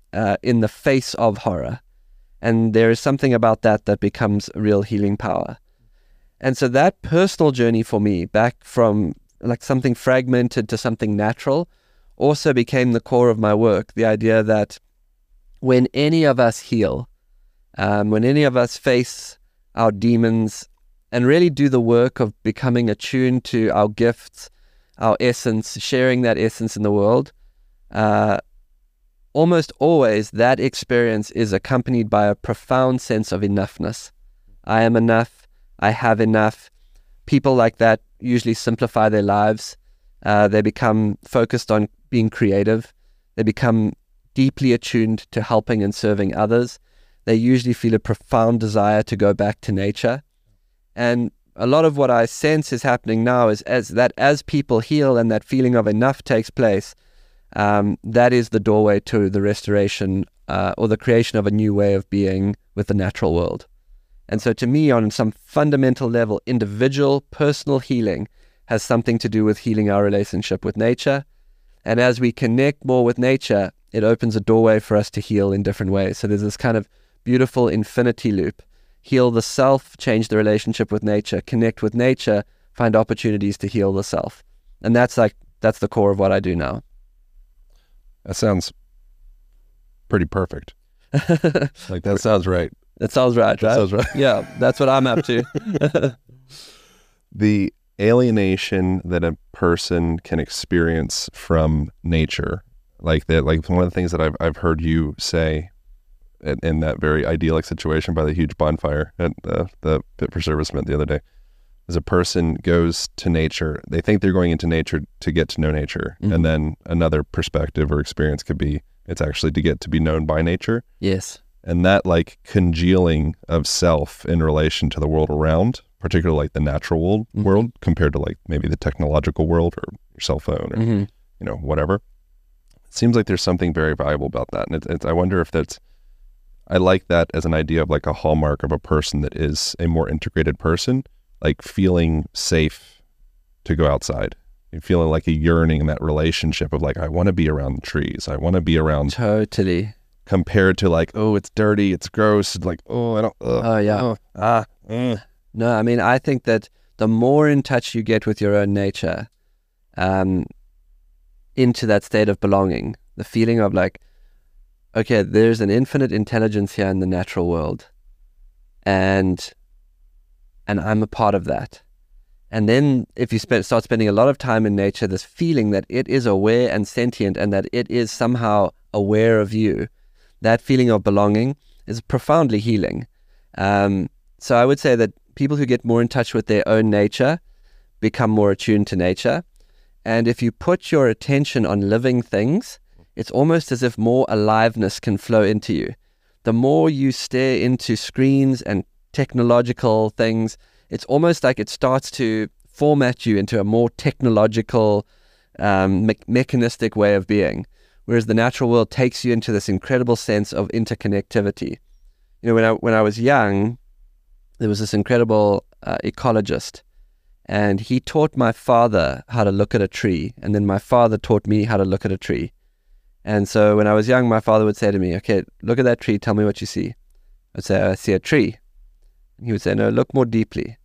uh, in the face of horror. And there is something about that that becomes a real healing power. And so that personal journey for me, back from like something fragmented to something natural, also became the core of my work. The idea that when any of us heal, um, when any of us face our demons and really do the work of becoming attuned to our gifts, our essence, sharing that essence in the world, uh, almost always that experience is accompanied by a profound sense of enoughness. I am enough. I have enough. People like that usually simplify their lives. Uh, they become focused on being creative. They become deeply attuned to helping and serving others. They usually feel a profound desire to go back to nature. And a lot of what I sense is happening now is as that as people heal and that feeling of enough takes place, um, that is the doorway to the restoration uh, or the creation of a new way of being with the natural world. And so to me, on some fundamental level, individual, personal healing has something to do with healing our relationship with nature. And as we connect more with nature, it opens a doorway for us to heal in different ways. So there's this kind of beautiful infinity loop. Heal the self, change the relationship with nature, connect with nature, find opportunities to heal the self. And that's like, that's the core of what I do now. That sounds pretty perfect. Like that sounds right. That sounds right, right? That sounds right. Yeah, that's what I'm up to. The alienation that a person can experience from nature, like that, like one of the things that I've I've heard you say in, in that very idyllic situation by the huge bonfire at the, the Fit for Servicemen the other day, is a person goes to nature. They think they're going into nature to get to know nature, Mm-hmm. and then another perspective or experience could be it's actually to get to be known by nature. Yes. And that like congealing of self in relation to the world around, particularly like the natural world, Mm-hmm. world compared to like maybe the technological world or your cell phone or, Mm-hmm. you know, whatever. It seems like there's something very valuable about that. And it's, it's, I wonder if that's, I like that as an idea of like a hallmark of a person that is a more integrated person, like feeling safe to go outside and feeling like a yearning in that relationship of like, I want to be around the trees. I want to be around Totally. compared to like, oh, it's dirty, it's gross, like, oh, I don't, ugh, Oh, yeah. oh, ah, mm. No, I mean, I think that the more in touch you get with your own nature, um, into that state of belonging, the feeling of like, okay, there's an infinite intelligence here in the natural world, and and I'm a part of that. And then if you spend, start spending a lot of time in nature, this feeling that it is aware and sentient and that it is somehow aware of you, that feeling of belonging is profoundly healing. Um, so I would say that people who get more in touch with their own nature become more attuned to nature. And if you put your attention on living things, it's almost as if more aliveness can flow into you. The more you stare into screens and technological things, it's almost like it starts to format you into a more technological, um, me- mechanistic way of being. Whereas the natural world takes you into this incredible sense of interconnectivity. You know, when I when I was young, there was this incredible uh, ecologist, and he taught my father how to look at a tree, and then my father taught me how to look at a tree. And so when I was young, my father would say to me, okay, look at that tree, tell me what you see. I'd say, I see a tree. And he would say, no, look more deeply.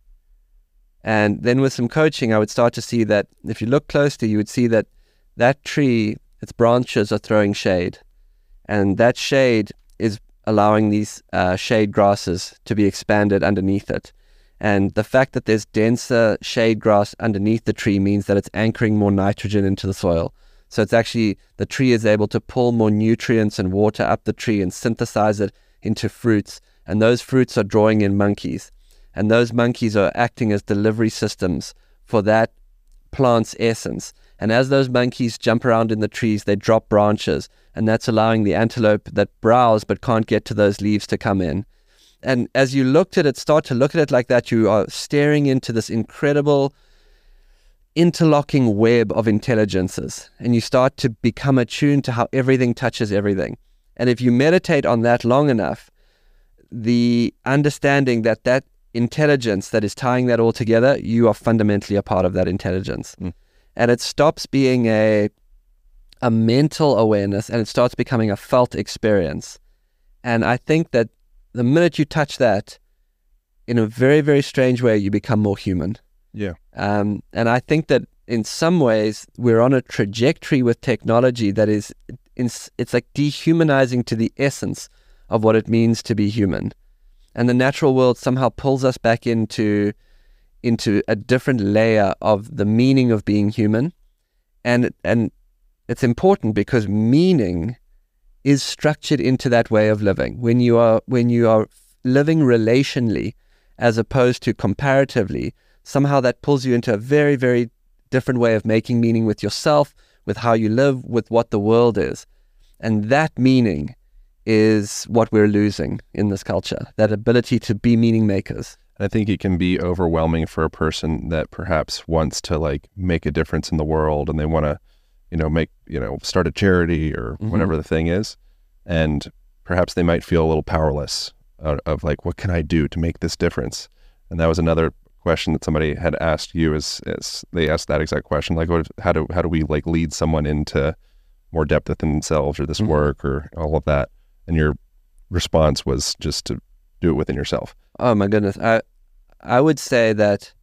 And then with some coaching, I would start to see that if you look closely, you would see that that tree, its branches are throwing shade, and that shade is allowing these uh, shade grasses to be expanded underneath it. And the fact that there's denser shade grass underneath the tree means that it's anchoring more nitrogen into the soil. So it's actually, the tree is able to pull more nutrients and water up the tree and synthesize it into fruits. And those fruits are drawing in monkeys. And those monkeys are acting as delivery systems for that plant's essence. And as those monkeys jump around in the trees, they drop branches, and that's allowing the antelope that browse but can't get to those leaves to come in. And as you looked at it, start to look at it like that, you are staring into this incredible interlocking web of intelligences, and you start to become attuned to how everything touches everything. And if you meditate on that long enough, the understanding that that intelligence that is tying that all together, you are fundamentally a part of that intelligence. Mm. And it stops being a a mental awareness and it starts becoming a felt experience. And I think that the minute you touch that, in a very, very strange way, you become more human. Yeah. Um, and I think that in some ways, we're on a trajectory with technology that is, it's, it's like dehumanizing to the essence of what it means to be human. And the natural world somehow pulls us back into, into a different layer of the meaning of being human. And, and it's important because meaning is structured into that way of living. When you are, when you are living relationally as opposed to comparatively, somehow that pulls you into a very, very different way of making meaning with yourself, with how you live, with what the world is. And that meaning is what we're losing in this culture, that ability to be meaning makers. I think it can be overwhelming for a person that perhaps wants to like make a difference in the world and they want to, you know, make, you know, start a charity or Mm-hmm. whatever the thing is. And perhaps they might feel a little powerless of, of like, what can I do to make this difference? And that was another question that somebody had asked you is, is they asked that exact question, like, what, how do, how do we like lead someone into more depth within themselves or this Mm-hmm. work or all of that? And your response was just to do it within yourself. Oh my goodness. I I would say that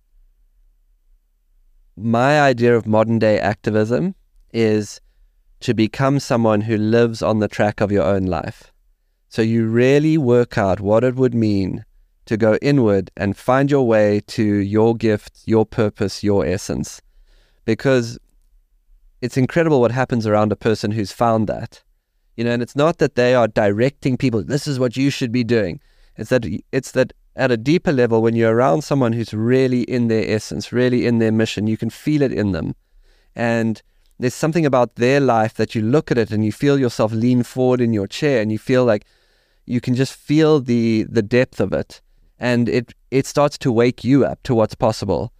my idea of modern day activism is to become someone who lives on the track of your own life. So you really work out what it would mean to go inward and find your way to your gift, your purpose, your essence. Because it's incredible what happens around a person who's found that. You know, and it's not that they are directing people, this is what you should be doing. It's that it's that at a deeper level, when you're around someone who's really in their essence, really in their mission, you can feel it in them. And there's something about their life that you look at it and you feel yourself lean forward in your chair and you feel like you can just feel the the depth of it. And it, it starts to wake you up to what's possible.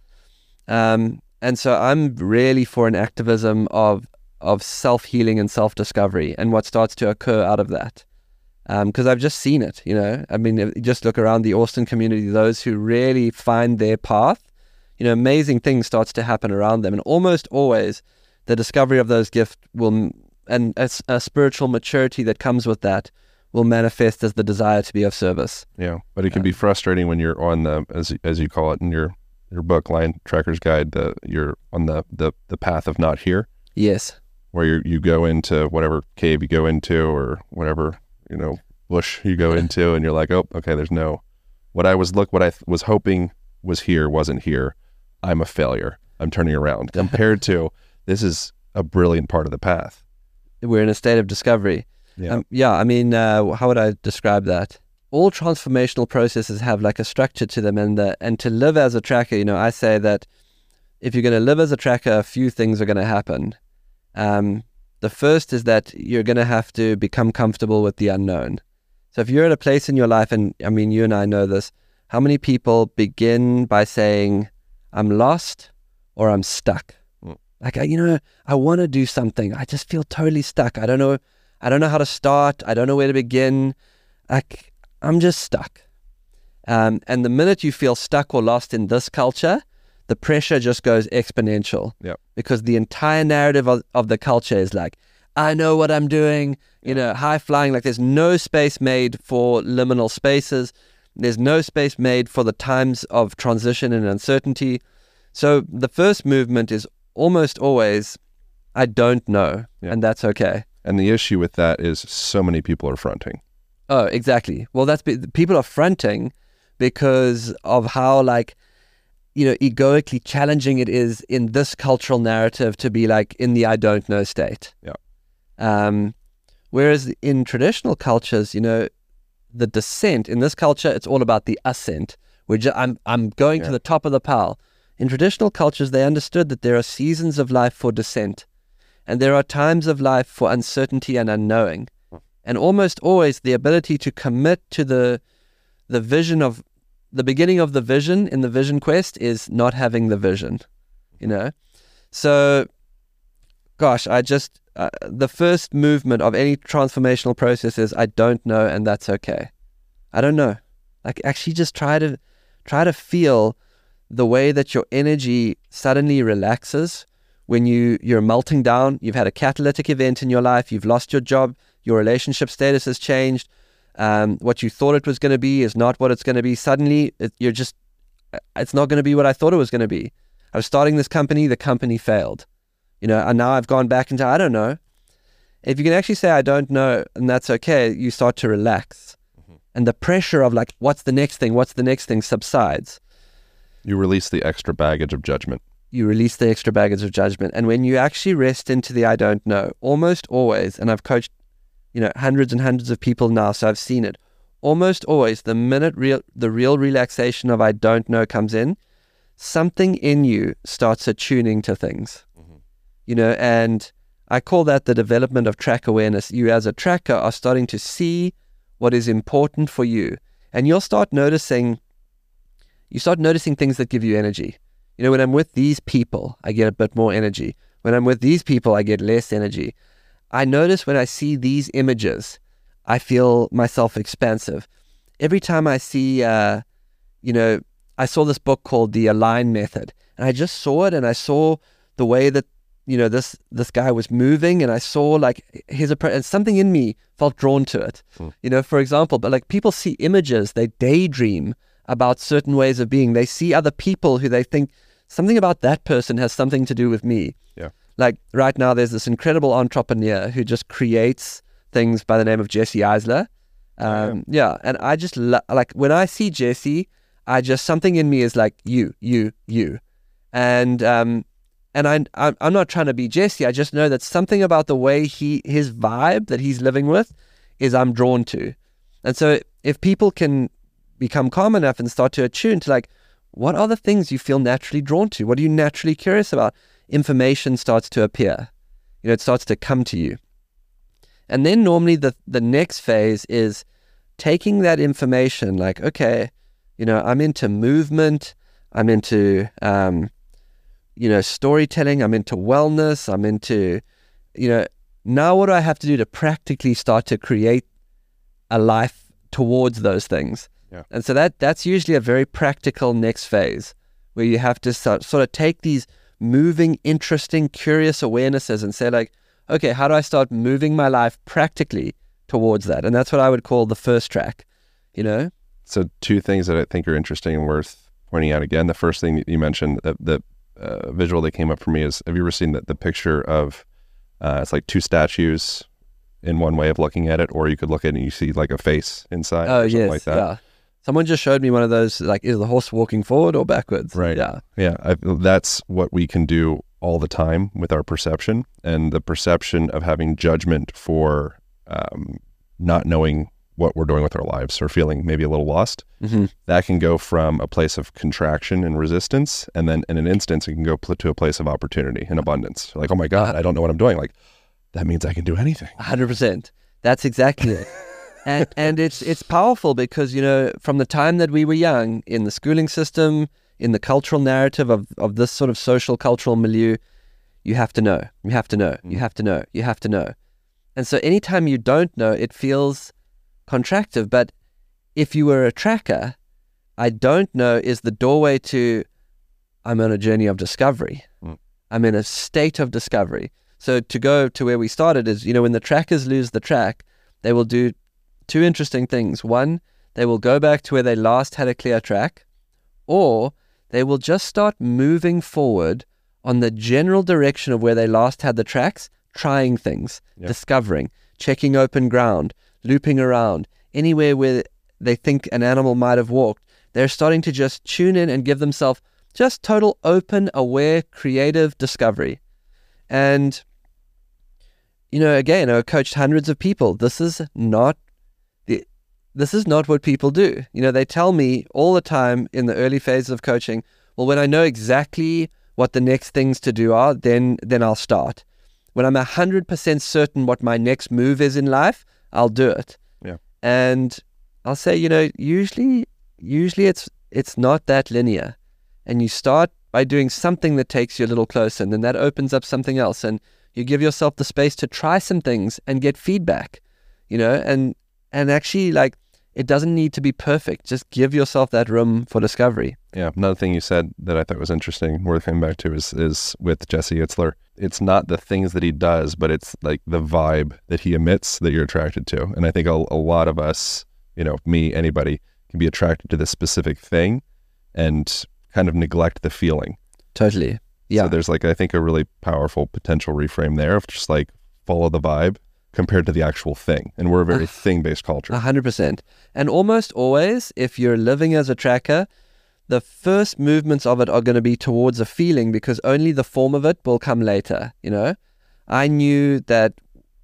Um, and so I'm really for an activism of of self-healing and self-discovery and what starts to occur out of that. Because um, I've just seen it, you know. I mean, if you just look around the Austin community, those who really find their path, you know, amazing things starts to happen around them. And almost always the discovery of those gifts will, and a, a spiritual maturity that comes with that will manifest as the desire to be of service. Yeah, but it can Yeah. be frustrating when you're on the, as as you call it in your, your book, Lion Tracker's Guide, the you're on the, the, the path of not here, Yes. where you you go into whatever cave you go into or whatever, you know, bush you go into, and you're like, oh, okay, there's no, what I was look, what I th- was hoping was here wasn't here. I'm a failure. I'm turning around. Compared to this is a brilliant part of the path. We're in a state of discovery. Yeah, Um, yeah, I mean, uh, how would I describe that? All transformational processes have like a structure to them, and the, and to live as a tracker, you know, I say that if you're going to live as a tracker, a few things are going to happen. Um, the first is that you're going to have to become comfortable with the unknown. So if you're at a place in your life, and I mean, you and I know this, how many people begin by saying, I'm lost or I'm stuck? Mm. Like, I, you know, I want to do something. I just feel totally stuck. I don't know. I don't know how to start. I don't know where to begin. Like, I'm just stuck. Um, and the minute you feel stuck or lost in this culture, the pressure just goes exponential. Yep. Because the entire narrative of, of the culture is like, I know what I'm doing, you know, high flying. Like, there's no space made for liminal spaces. There's no space made for the times of transition and uncertainty. So the first movement is almost always, I don't know, Yeah. and that's okay. and the issue with that is so many people are fronting. Oh, exactly. Well, that's be- people are fronting because of how, like, you know, egoically challenging it is in this cultural narrative to be like in the I don't know state. Yeah. Um, whereas in traditional cultures, you know, the descent in this culture, it's all about the ascent. We're just, I'm I'm going Yeah. to the top of the pile. In traditional cultures, they understood that there are seasons of life for descent, and there are times of life for uncertainty and unknowing. And almost always the ability to commit to the the vision of the beginning of the vision in the vision quest is not having the vision, you know? So, gosh, I just, uh, the first movement of any transformational process is I don't know, and that's okay. I don't know. Like, actually just try to, try to feel the way that your energy suddenly relaxes when you, you're melting down, you've had a catalytic event in your life, you've lost your job, your relationship status has changed, um, what you thought it was going to be is not what it's going to be. Suddenly, it, you're just, it's not going to be what I thought it was going to be. I was starting this company, the company failed. You know, and now I've gone back into, I don't know. If you can actually say, I don't know, and that's okay, you start to relax. Mm-hmm. And the pressure of like, what's the next thing? What's the next thing subsides. You release the extra baggage of judgment. You release the extra baggage of judgment. And when you actually rest into the I don't know, almost always, and I've coached, you know, hundreds and hundreds of people now, so I've seen it, almost always, the minute real, the real relaxation of I don't know comes in, something in you starts attuning to things. Mm-hmm. You know, and I call that the development of track awareness. You as a tracker are starting to see what is important for you. And you'll start noticing, you start noticing things that give you energy. You know, when I'm with these people, I get a bit more energy. When I'm with these people, I get less energy. I notice when I see these images, I feel myself expansive. Every time I see, uh, you know, I saw this book called The Align Method, and I just saw it, and I saw the way that, you know, this this guy was moving, and I saw like his approach, and something in me felt drawn to it. Hmm. You know, for example, but like people see images, they daydream about certain ways of being. They see other people who they think something about that person has something to do with me. Yeah. Like right now, there's this incredible entrepreneur who just creates things by the name of Jesse Eisler. Um, yeah. yeah, and I just lo- like when I see Jesse, I just something in me is like you, you, you, and um. And I, I'm not trying to be Jesse. I just know that something about the way he, his vibe that he's living with is I'm drawn to. And so if people can become calm enough and start to attune to like, what are the things you feel naturally drawn to? What are you naturally curious about? Information starts to appear. You know, it starts to come to you. And then normally the, the next phase is taking that information like, okay, you know, I'm into movement. I'm into, um, you know, storytelling, I'm into wellness, I'm into, you know, now what do I have to do to practically start to create a life towards those things? Yeah. And so that that's usually a very practical next phase where you have to start, sort of take these moving, interesting, curious awarenesses and say like, okay, how do I start moving my life practically towards that? And that's what I would call the first track, you know? So two things that I think are interesting and worth pointing out again. The first thing that you mentioned, that the Uh, visual that came up for me is, have you ever seen the, the picture of, uh, it's like two statues in one way of looking at it, or you could look at it and you see like a face inside oh, or something yes, like that. Yeah. Someone just showed me one of those, like, is the horse walking forward or backwards? Right. Yeah. Yeah. I, that's what we can do all the time with our perception, and the perception of having judgment for um, not knowing what we're doing with our lives or feeling maybe a little lost. Mm-hmm. That can go from a place of contraction and resistance, and then in an instance it can go pl- to a place of opportunity and abundance. Like, oh my God, I don't know what I'm doing. Like, that means I can do anything. one hundred percent. That's exactly it. And and it's it's powerful because, you know, from the time that we were young, in the schooling system, in the cultural narrative of, of this sort of social cultural milieu, you have to know, you have to know, you have to know, you have to know. And so anytime you don't know, it feels contractive. But if you were a tracker, I don't know is the doorway to, I'm on a journey of discovery. Mm. I'm in a state of discovery. So to go to where we started is, you know, when the trackers lose the track, they will do two interesting things. One, they will go back to where they last had a clear track, or they will just start moving forward on the general direction of where they last had the tracks, trying things, yeah. discovering, checking open ground, looping around, anywhere where they think an animal might have walked. They're starting to just tune in and give themselves just total open, aware, creative discovery. And, you know, again, I coached hundreds of people. This is not the, this is not what people do. You know, they tell me all the time in the early phases of coaching, well, when I know exactly what the next things to do are, then then I'll start. When I'm one hundred percent certain what my next move is in life, I'll do it. Yeah. And I'll say, you know, usually, usually it's it's not that linear. And you start by doing something that takes you a little closer, and then that opens up something else, and you give yourself the space to try some things and get feedback, you know, and and actually, like, it doesn't need to be perfect. Just give yourself that room for discovery. Yeah, another thing you said that I thought was interesting, worth coming back to, is is with Jesse Itzler. It's not the things that he does, but it's like the vibe that he emits that you're attracted to. And I think a, a lot of us, you know, me, anybody, can be attracted to this specific thing and kind of neglect the feeling. Totally. Yeah. So there's like, I think, a really powerful potential reframe there of just like follow the vibe compared to the actual thing. And we're a very thing-based culture. A hundred percent. And almost always, if you're living as a tracker, the first movements of it are going to be towards a feeling, because only the form of it will come later. You know, I knew that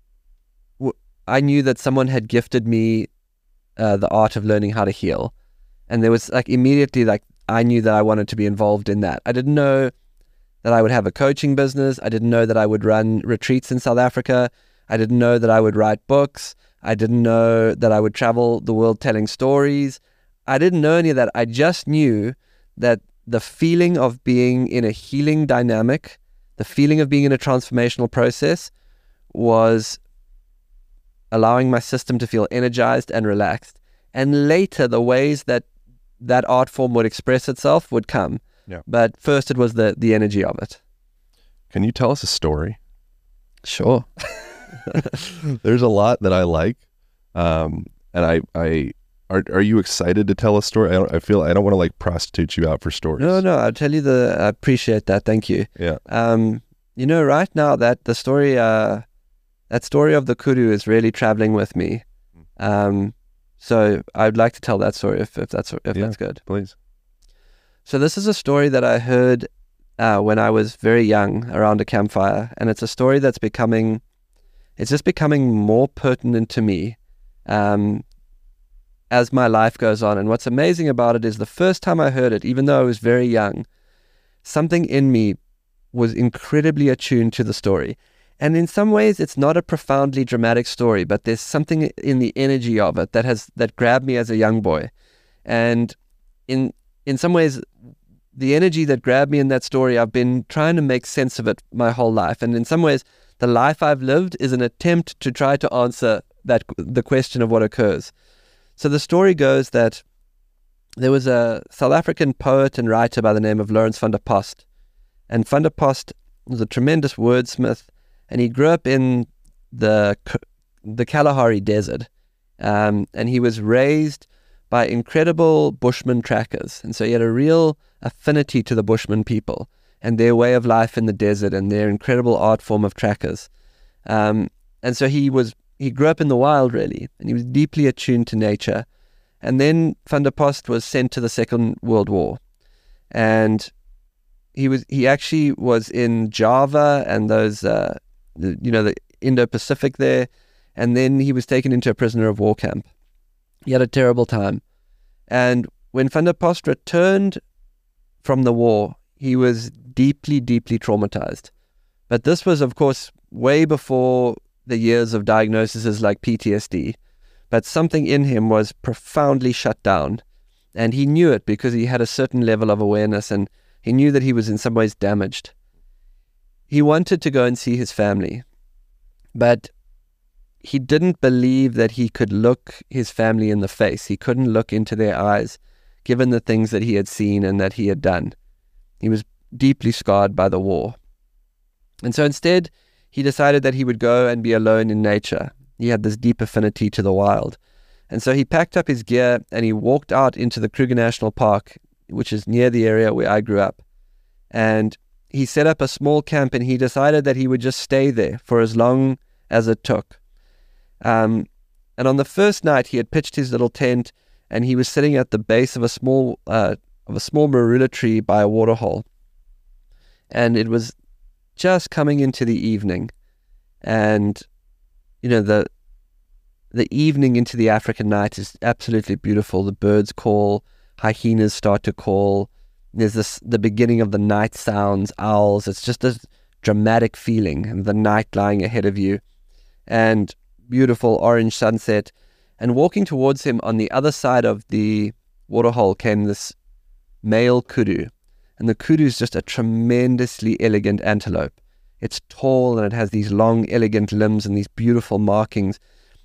w- I knew that someone had gifted me uh, the art of learning how to heal, and there was like immediately like I knew that I wanted to be involved in that. I didn't know that I would have a coaching business. I didn't know that I would run retreats in South Africa. I didn't know that I would write books. I didn't know that I would travel the world telling stories. I didn't know any of that. I just knew that the feeling of being in a healing dynamic, the feeling of being in a transformational process, was allowing my system to feel energized and relaxed. And later, the ways that that art form would express itself would come. Yeah. But first, it was the the energy of it. Can you tell us a story? Sure. There's a lot that I like, um, and I, I are are you excited to tell a story? I don't. I feel I don't want to like prostitute you out for stories. No, no. I'll tell you the. I appreciate that. Thank you. Yeah. Um, you know, right now that the story, uh, that story of the kudu is really traveling with me. Um, so I'd like to tell that story if if that's if Yeah, that's good. Please. So this is a story that I heard uh, when I was very young around a campfire, and it's a story that's becoming. It's just becoming more pertinent to me um, as my life goes on. And what's amazing about it is the first time I heard it, even though I was very young, something in me was incredibly attuned to the story. And in some ways, it's not a profoundly dramatic story, but there's something in the energy of it that has that grabbed me as a young boy. And in in some ways, the energy that grabbed me in that story, I've been trying to make sense of it my whole life. And in some ways, the life I've lived is an attempt to try to answer that the question of what occurs. So the story goes that there was a South African poet and writer by the name of Lawrence van der Post. And van der Post was a tremendous wordsmith, and he grew up in the the Kalahari Desert. Um, and he was raised by incredible Bushman trackers. And so he had a real affinity to the Bushman people and their way of life in the desert and their incredible art form of trackers. Um, and so he was he grew up in the wild, really, and he was deeply attuned to nature. And then Van der Post was sent to the Second World War. And he was he actually was in Java and those, uh, the, you know, the Indo-Pacific there. And then he was taken into a prisoner of war camp. He had a terrible time. And when Van der Post returned from the war, he was deeply, deeply traumatized. But this was, of course, way before the years of diagnoses like P T S D. But something in him was profoundly shut down. And he knew it because he had a certain level of awareness, and he knew that he was in some ways damaged. He wanted to go and see his family, but he didn't believe that he could look his family in the face. He couldn't look into their eyes, given the things that he had seen and that he had done. He was deeply scarred by the war. And so instead, he decided that he would go and be alone in nature. He had this deep affinity to the wild. And so he packed up his gear and he walked out into the Kruger National Park, which is near the area where I grew up. And he set up a small camp, and he decided that he would just stay there for as long as it took. Um, and on the first night, he had pitched his little tent, and he was sitting at the base of a small uh, of a small marula tree by a waterhole. And it was just coming into the evening, and you know the the evening into the African night is absolutely beautiful. The birds call, hyenas start to call. There's this the beginning of the night sounds, owls. It's just this dramatic feeling, and the night lying ahead of you, and beautiful orange sunset. And walking towards him on the other side of the waterhole came this male kudu. And the kudu is just a tremendously elegant antelope. It's tall and it has these long, elegant limbs and these beautiful markings.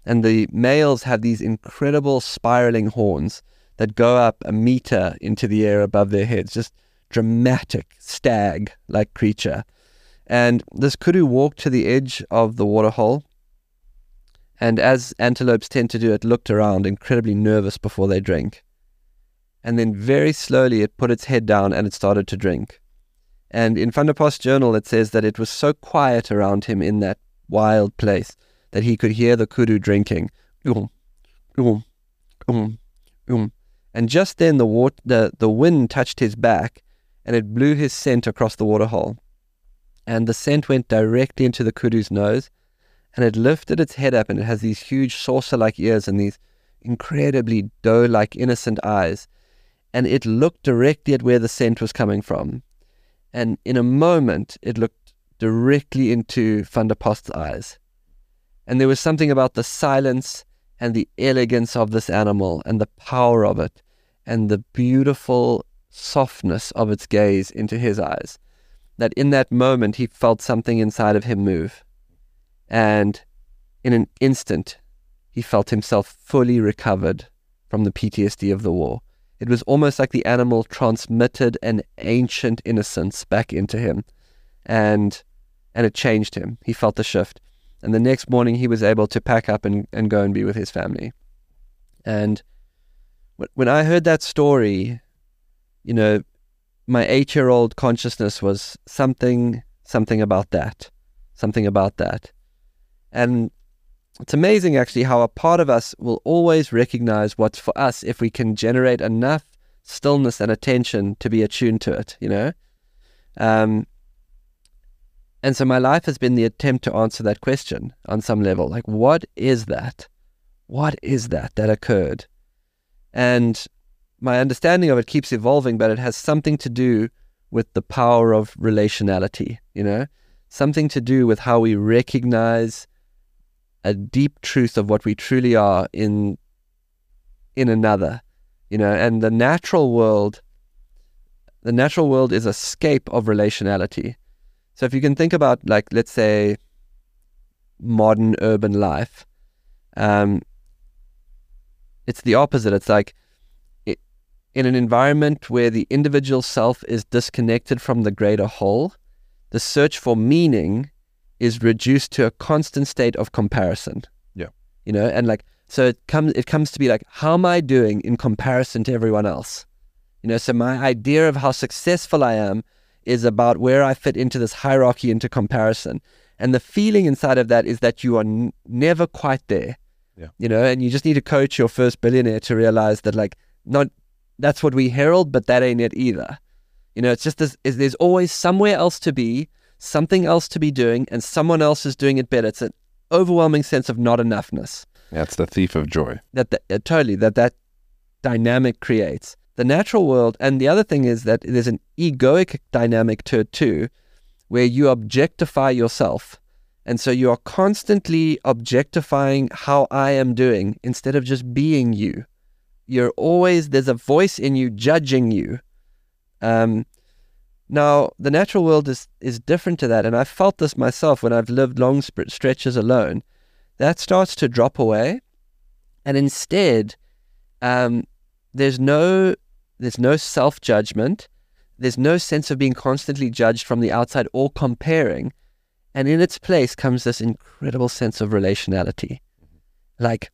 And the males have these incredible spiraling horns that go up a meter into the air above their heads, just dramatic stag-like creature. And this kudu walked to the edge of the waterhole, and as antelopes tend to do, it looked around, incredibly nervous before they drank. And then very slowly it put its head down and it started to drink. And in Van der Post's journal it says that it was so quiet around him in that wild place that he could hear the kudu drinking. Um, um, um, um. And just then the, water, the, the wind touched his back and it blew his scent across the waterhole. And the scent went directly into the kudu's nose, and it lifted its head up, and it has these huge saucer-like ears and these incredibly doe-like innocent eyes. And it looked directly at where the scent was coming from. And in a moment, it looked directly into Van der Post's eyes. And there was something about the silence and the elegance of this animal and the power of it and the beautiful softness of its gaze into his eyes, that in that moment he felt something inside of him move. And in an instant, he felt himself fully recovered from the P T S D of the war. It was almost like the animal transmitted an ancient innocence back into him, and and it changed him. He felt the shift. And the next morning he was able to pack up and, and go and be with his family. And when I heard that story, you know, my eight-year-old consciousness was something, something about that, something about that. And it's amazing actually how a part of us will always recognize what's for us if we can generate enough stillness and attention to be attuned to it, you know? Um, and so my life has been the attempt to answer that question on some level. Like, what is that? What is that that occurred? And my understanding of it keeps evolving, but it has something to do with the power of relationality, you know? Something to do with how we recognize a deep truth of what we truly are in in another, you know. And the natural world, the natural world is a scape of relationality. So if you can think about, like, let's say, modern urban life, um, it's the opposite. It's like it, in an environment where the individual self is disconnected from the greater whole, the search for meaning is reduced to a constant state of comparison. Yeah. You know, and like, so it comes, it comes to be like, how am I doing in comparison to everyone else? You know, so my idea of how successful I am is about where I fit into this hierarchy, into comparison. And the feeling inside of that is that you are n- never quite there. Yeah. You know, and you just need to coach your first billionaire to realize that, like, not, that's what we herald, but that ain't it either. You know, it's just this, is there's always somewhere else to be, something else to be doing, and someone else is doing it better. It's an overwhelming sense of not enoughness. That's the thief of joy. That, that uh, totally, that that dynamic creates. The natural world, and the other thing is that there's an egoic dynamic to it too, where you objectify yourself. And so you are constantly objectifying how I am doing instead of just being you. You're always, there's a voice in you judging you. Um, Now, the natural world is, is different to that, and I've felt this myself when I've lived long sp- stretches alone. That starts to drop away, and instead, um, there's no there's no self-judgment, there's no sense of being constantly judged from the outside or comparing, and in its place comes this incredible sense of relationality. Like,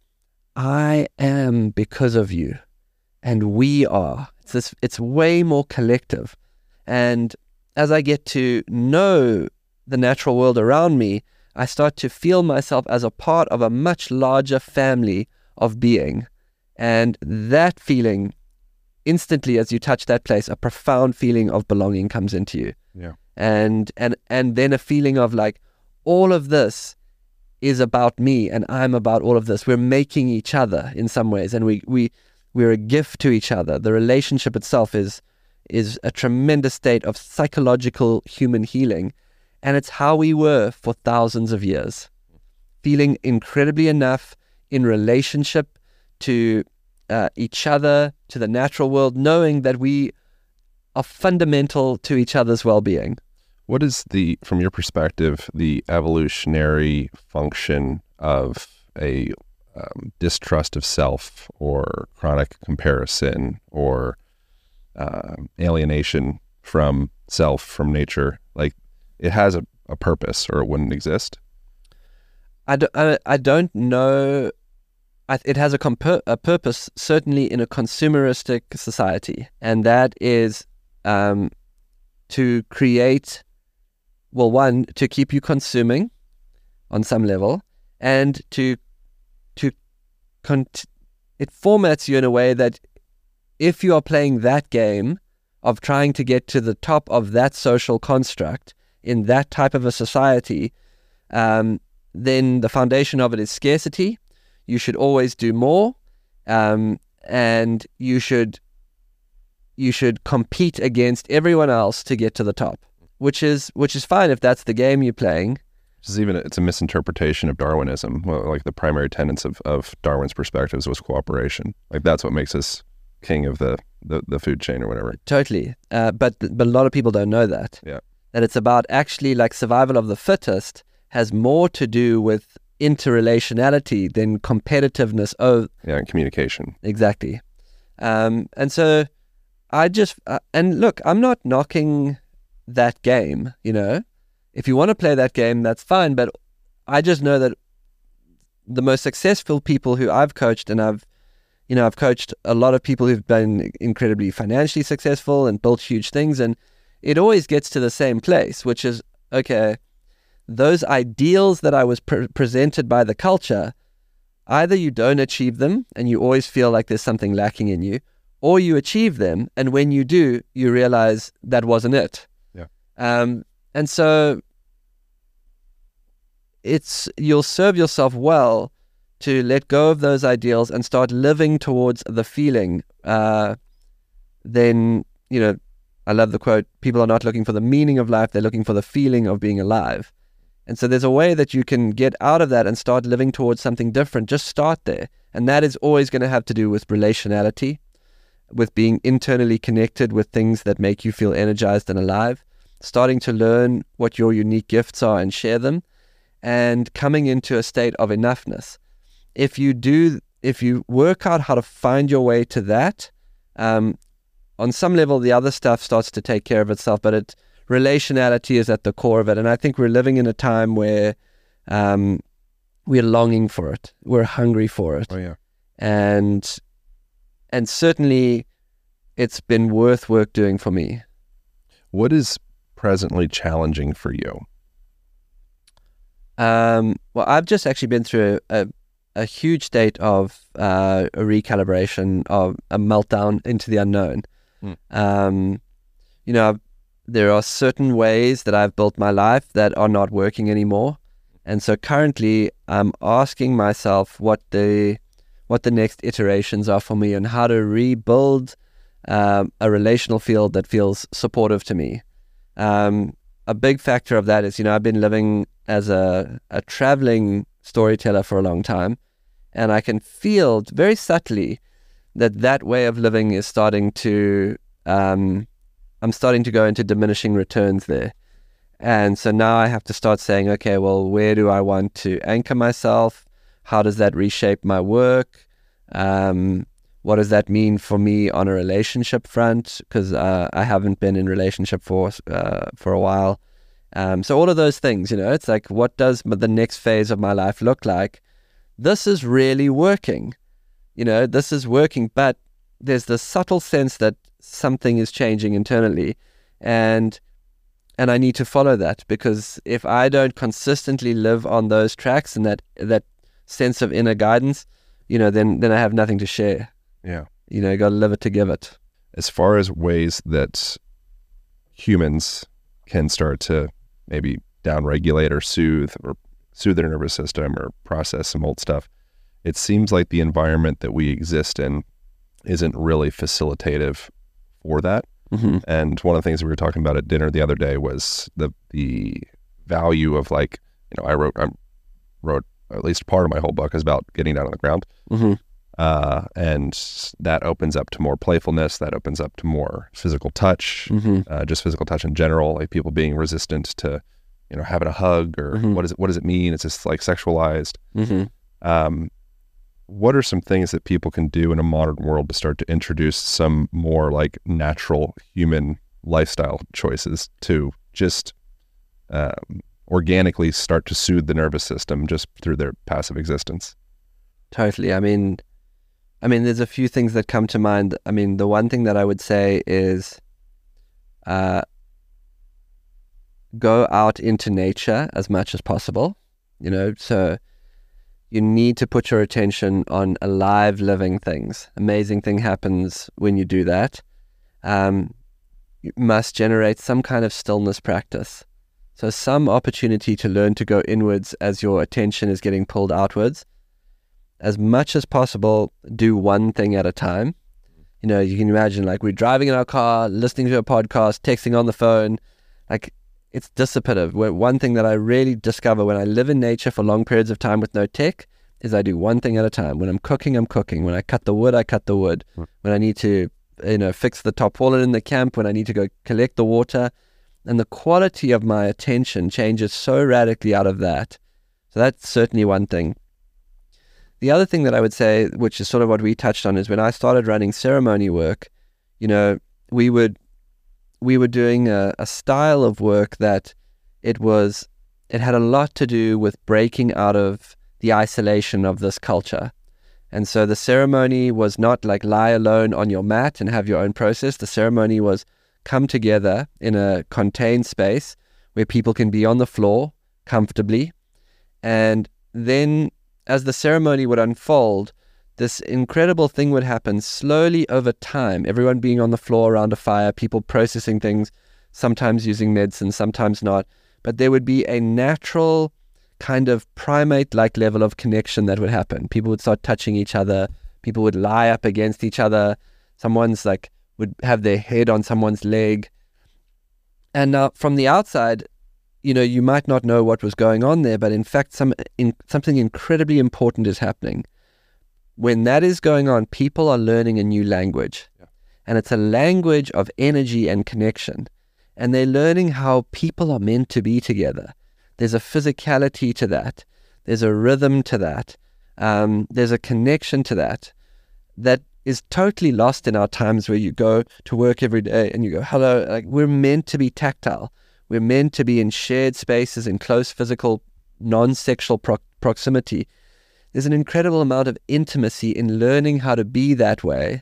I am because of you, and we are. It's this, it's way more collective. And as I get to know the natural world around me, I start to feel myself as a part of a much larger family of being. And that feeling, instantly as you touch that place, a profound feeling of belonging comes into you. Yeah. And and and then a feeling of like, all of this is about me and I'm about all of this. We're making each other in some ways, and we, we, we're a gift to each other. The relationship itself is is a tremendous state of psychological human healing. And it's how we were for thousands of years, feeling incredibly enough in relationship to uh, each other, to the natural world, knowing that we are fundamental to each other's well-being. What is the, from your perspective, the evolutionary function of a um, distrust of self or chronic comparison or uh, alienation from self, from nature. Like it has a, a purpose or it wouldn't exist. I, do, I, I don't know. I, it has a, comp- a purpose, certainly in a consumeristic society. And that is um, to create, well, one, to keep you consuming on some level, and to, to cont- it formats you in a way that if you are playing that game of trying to get to the top of that social construct in that type of a society, um, then the foundation of it is scarcity. You should always do more, um, and you should you should compete against everyone else to get to the top, which is which is fine if that's the game you're playing. This is even a, it's a misinterpretation of Darwinism. Well, like the primary tenets of, of Darwin's perspectives was cooperation. Like that's what makes us king of the, the, the food chain or whatever. Totally, uh, but but a lot of people don't know that. Yeah, that it's about actually like survival of the fittest has more to do with interrelationality than competitiveness. Oh, yeah, and communication. Exactly. Um, and so I just, uh, and look, I'm not knocking that game, you know. If you want to play that game, that's fine. But I just know that the most successful people who I've coached, and I've, you know, I've coached a lot of people who've been incredibly financially successful and built huge things. And it always gets to the same place, which is, okay, those ideals that I was pre- presented by the culture, either you don't achieve them and you always feel like there's something lacking in you, or you achieve them, and when you do, you realize that wasn't it. Yeah. Um, and so it's, you'll serve yourself well to let go of those ideals and start living towards the feeling. Uh, then, you know, I love the quote, people are not looking for the meaning of life, they're looking for the feeling of being alive. And so there's a way that you can get out of that and start living towards something different. Just start there. And that is always going to have to do with relationality, with being internally connected with things that make you feel energized and alive, starting to learn what your unique gifts are and share them, and coming into a state of enoughness. If you do, if you work out how to find your way to that, um, on some level, the other stuff starts to take care of itself, but it, relationality is at the core of it. And I think we're living in a time where um, we're longing for it. We're hungry for it. Oh, yeah. And, and certainly it's been worth work doing for me. What is presently challenging for you? Um, well, I've just actually been through a, a, a huge state of uh, a recalibration, of a meltdown into the unknown. Mm. Um, you know, I've, there are certain ways that I've built my life that are not working anymore. And so currently I'm asking myself what the what the next iterations are for me and how to rebuild um, a relational field that feels supportive to me. Um, a big factor of that is, you know, I've been living as a, a traveling storyteller for a long time, and I can feel very subtly that that way of living is starting to... Um, I'm starting to go into diminishing returns there. And so now I have to start saying, okay, well, where do I want to anchor myself? How does that reshape my work? Um, what does that mean for me on a relationship front? Because uh, I haven't been in relationship for uh, for a while. Um, so all of those things, you know, it's like, what does the next phase of my life look like? This is really working. You know, this is working, but there's this subtle sense that something is changing internally, and and I need to follow that, because if I don't consistently live on those tracks and that that sense of inner guidance, you know, then then I have nothing to share. Yeah. You know, you got to live it to give it. As far as ways that humans can start to maybe downregulate or soothe or soothe their nervous system or process some old stuff, it seems like the environment that we exist in isn't really facilitative for that. Mm-hmm. And one of the things we were talking about at dinner the other day was the the value of, like, you know, I wrote I wrote at least part of my whole book is about getting down on the ground. Mm-hmm. Uh, and that opens up to more playfulness, that opens up to more physical touch, Mm-hmm. uh, just physical touch in general, like people being resistant to, you know, having a hug or Mhm. what is it, what does it mean? It's just like sexualized. Mm-hmm. Um, what are some things that people can do in a modern world to start to introduce some more like natural human lifestyle choices to just um, organically start to soothe the nervous system just through their passive existence? Totally. I mean, I mean, there's a few things that come to mind. I mean, the one thing that I would say is uh, go out into nature as much as possible. You know, so you need to put your attention on alive, living things. Amazing thing happens when you do that. Um, you must generate some kind of stillness practice. So some opportunity to learn to go inwards as your attention is getting pulled outwards. As much as possible, do one thing at a time. You know, you can imagine like we're driving in our car, listening to a podcast, texting on the phone. Like, it's dissipative. One thing that I really discover when I live in nature for long periods of time with no tech is I do one thing at a time. When I'm cooking, I'm cooking. When I cut the wood, I cut the wood. Mm. When I need to, you know, fix the tarpaulin in the camp, when I need to go collect the water. And the quality of my attention changes so radically out of that. So that's certainly one thing. The other thing that I would say, which is sort of what we touched on, is when I started running ceremony work, you know, we would we were doing a, a style of work that it was, it had a lot to do with breaking out of the isolation of this culture. And so the ceremony was not like lie alone on your mat and have your own process. The ceremony was come together in a contained space where people can be on the floor comfortably. And then as the ceremony would unfold, this incredible thing would happen slowly over time. Everyone being on the floor around a fire, people processing things, sometimes using medicine, sometimes not. But there would be a natural kind of primate-like level of connection that would happen. People would start touching each other. People would lie up against each other. Someone's like would have their head on someone's leg. And now from the outside, you know, you might not know what was going on there, but in fact, some in, something incredibly important is happening. When that is going on, people are learning a new language. Yeah. And it's a language of energy and connection. And they're learning how people are meant to be together. There's a physicality to that. There's a rhythm to that. Um, there's a connection to that that is totally lost in our times where you go to work every day and you go, hello, like we're meant to be tactile. We're meant to be in shared spaces, in close physical, non-sexual pro- proximity. There's an incredible amount of intimacy in learning how to be that way.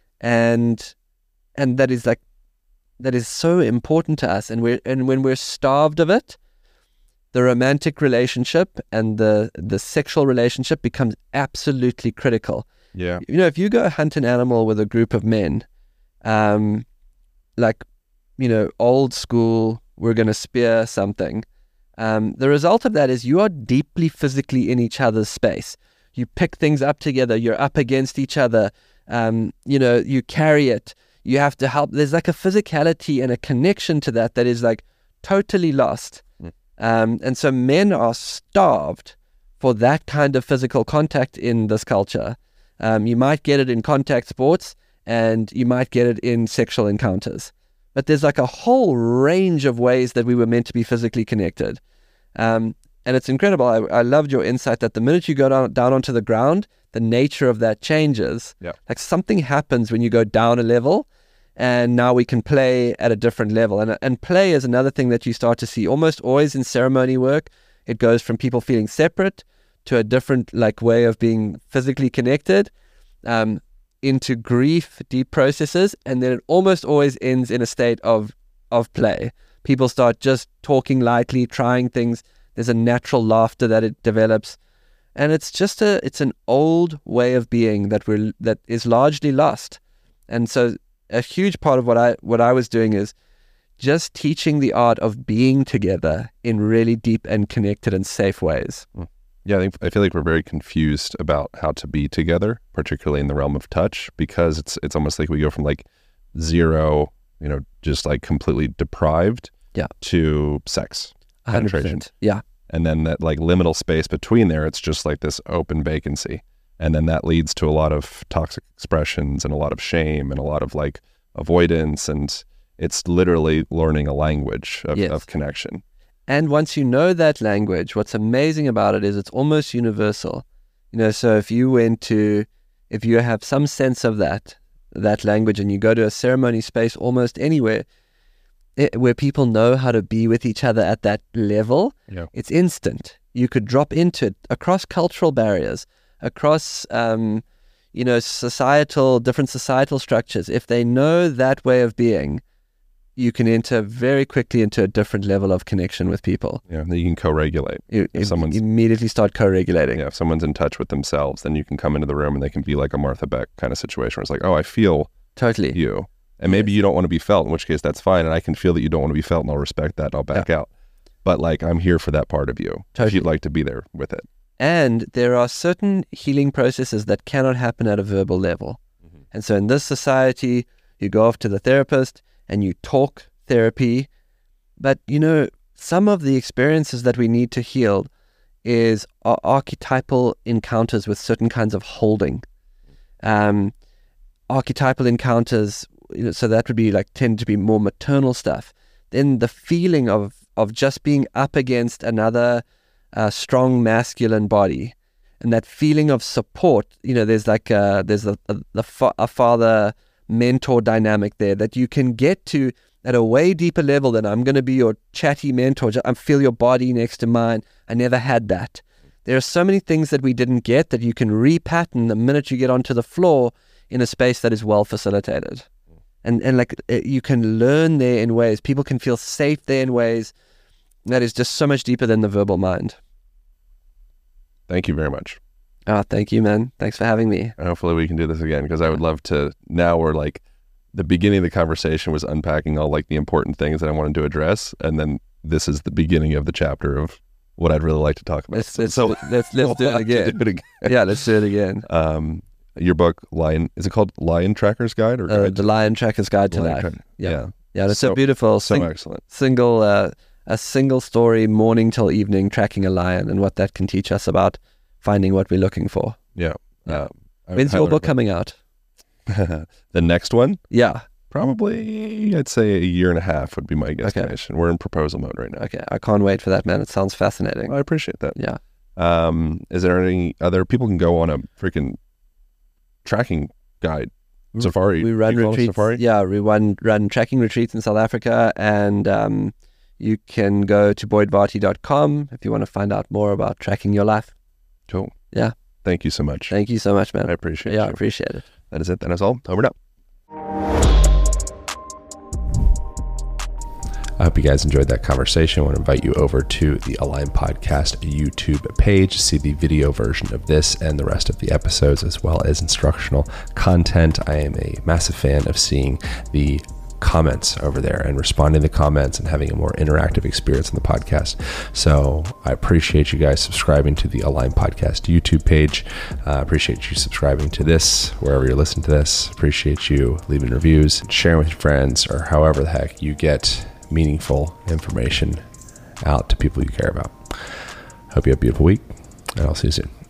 And and that is like that is so important to us. And we're and when we're starved of it, the romantic relationship and the the sexual relationship becomes absolutely critical. Yeah. You know, if you go hunt an animal with a group of men, um, like, you know, old school, we're going to spear something. Um, the result of that is you are deeply physically in each other's space. You pick things up together. You're up against each other. Um, you know, you carry it. You have to help. There's like a physicality and a connection to that that is like totally lost. Mm. Um, and so men are starved for that kind of physical contact in this culture. Um, you might get it in contact sports and you might get it in sexual encounters. But there's like a whole range of ways that we were meant to be physically connected. Um, and it's incredible. I, I loved your insight that the minute you go down, down onto the ground, the nature of that changes. Yeah. Like something happens when you go down a level, and now we can play at a different level. And, and play is another thing that you start to see almost always in ceremony work. It goes from people feeling separate to a different like way of being physically connected. Um, into grief, deep processes, and then it almost always ends in a state of of play. People start just talking lightly, trying things. There's a natural laughter that it develops, and it's just a it's an old way of being that we're that is largely lost. And so a huge part of what I what I was doing is just teaching the art of being together in really deep and connected and safe ways. Mm. Yeah, I think I feel like we're very confused about how to be together, particularly in the realm of touch, because it's it's almost like we go from like zero, you know, just like completely deprived, yeah, to sex one hundred percent. penetration. Yeah. And then that like liminal space between there, it's just like this open vacancy. And then that leads to a lot of toxic expressions and a lot of shame and a lot of like avoidance. And it's literally learning a language of, yes. of connection. And once you know that language, what's amazing about it is it's almost universal. You know, so if you went to, if you have some sense of that, that language, and you go to a ceremony space almost anywhere it, where people know how to be with each other at that level, Yeah. it's instant. You could drop into it across cultural barriers, across, um, you know, societal, different societal structures. If they know that way of being, you can enter very quickly into a different level of connection with people. Yeah, then you can co-regulate. You, If someone's- immediately start co-regulating. Yeah, if someone's in touch with themselves, then you can come into the room and they can be like a Martha Beck kind of situation where it's like, oh, I feel Totally. you. And maybe you don't want to be felt, in which case that's fine. And I can feel that you don't want to be felt, and I'll respect that and I'll back out. But like, I'm here for that part of you. If Totally. you'd like to be there with it. And there are certain healing processes that cannot happen at a verbal level. Mm-hmm. And so in this society, you go off to the therapist and you talk therapy. But, you know, some of the experiences that we need to heal is ar- archetypal encounters with certain kinds of holding. Um, archetypal encounters, you know, so that would be like, tend to be more maternal stuff. Then the feeling of, of just being up against another uh, strong masculine body, and that feeling of support, you know, there's like a, there's a, a, a, fa- a father mentor dynamic there that you can get to at a way deeper level than I'm going to be your chatty mentor. I feel your body next to mine. I never had that. There are so many things that we didn't get that you can repattern the minute you get onto the floor in a space that is well facilitated. And and like you can learn there in ways, people can feel safe there in ways that is just so much deeper than the verbal mind. Thank you very much. Oh, thank you, man. Thanks for having me. And hopefully we can do this again, because I would love to. Now we're like, the beginning of the conversation was unpacking all like the important things that I wanted to address, and then this is the beginning of the chapter of what I'd really like to talk about. Let's let's so let's, let's do we'll it have to again. do it again. Yeah, let's do it again. Um, your book, Lion, is it called Lion Tracker's Guide or Uh, Guide the Lion Tracker's Guide to Lion Life. Tracker? Yeah. Yeah, Yeah, it's So- a beautiful so sing- excellent. single, uh, a single story, morning till evening, tracking a lion, and what that can teach us about finding what we're looking for. Yeah. Yeah. Um, I When's highly your book recommend- coming out? The next one, Yeah. probably, I'd say a year and a half would be my guesstimation. We're in proposal mode right now. Okay. I can't wait for that, man. It sounds fascinating. I appreciate that. Yeah. Um, is there any other people can go on a freaking tracking guide safari? We run You call it retreats. Safari? Yeah, we run run tracking retreats in South Africa, and um, you can go to boyd varty dot com if you want to find out more about tracking your life. Cool. Yeah. Thank you so much. Thank you so much, man. I appreciate yeah, I you. appreciate it. That is it. That is all. Over and out. I hope you guys enjoyed that conversation. I want to invite you over to the Align Podcast YouTube page to see the video version of this and the rest of the episodes, as well as instructional content. I am a massive fan of seeing the comments over there and responding to the comments and having a more interactive experience on the podcast. So I appreciate you guys subscribing to the Align Podcast YouTube page. I uh, appreciate you subscribing to this wherever you're listening to this. Appreciate you leaving reviews, sharing with your friends, or however the heck you get meaningful information out to people you care about. Hope you have a beautiful week, and I'll see you soon.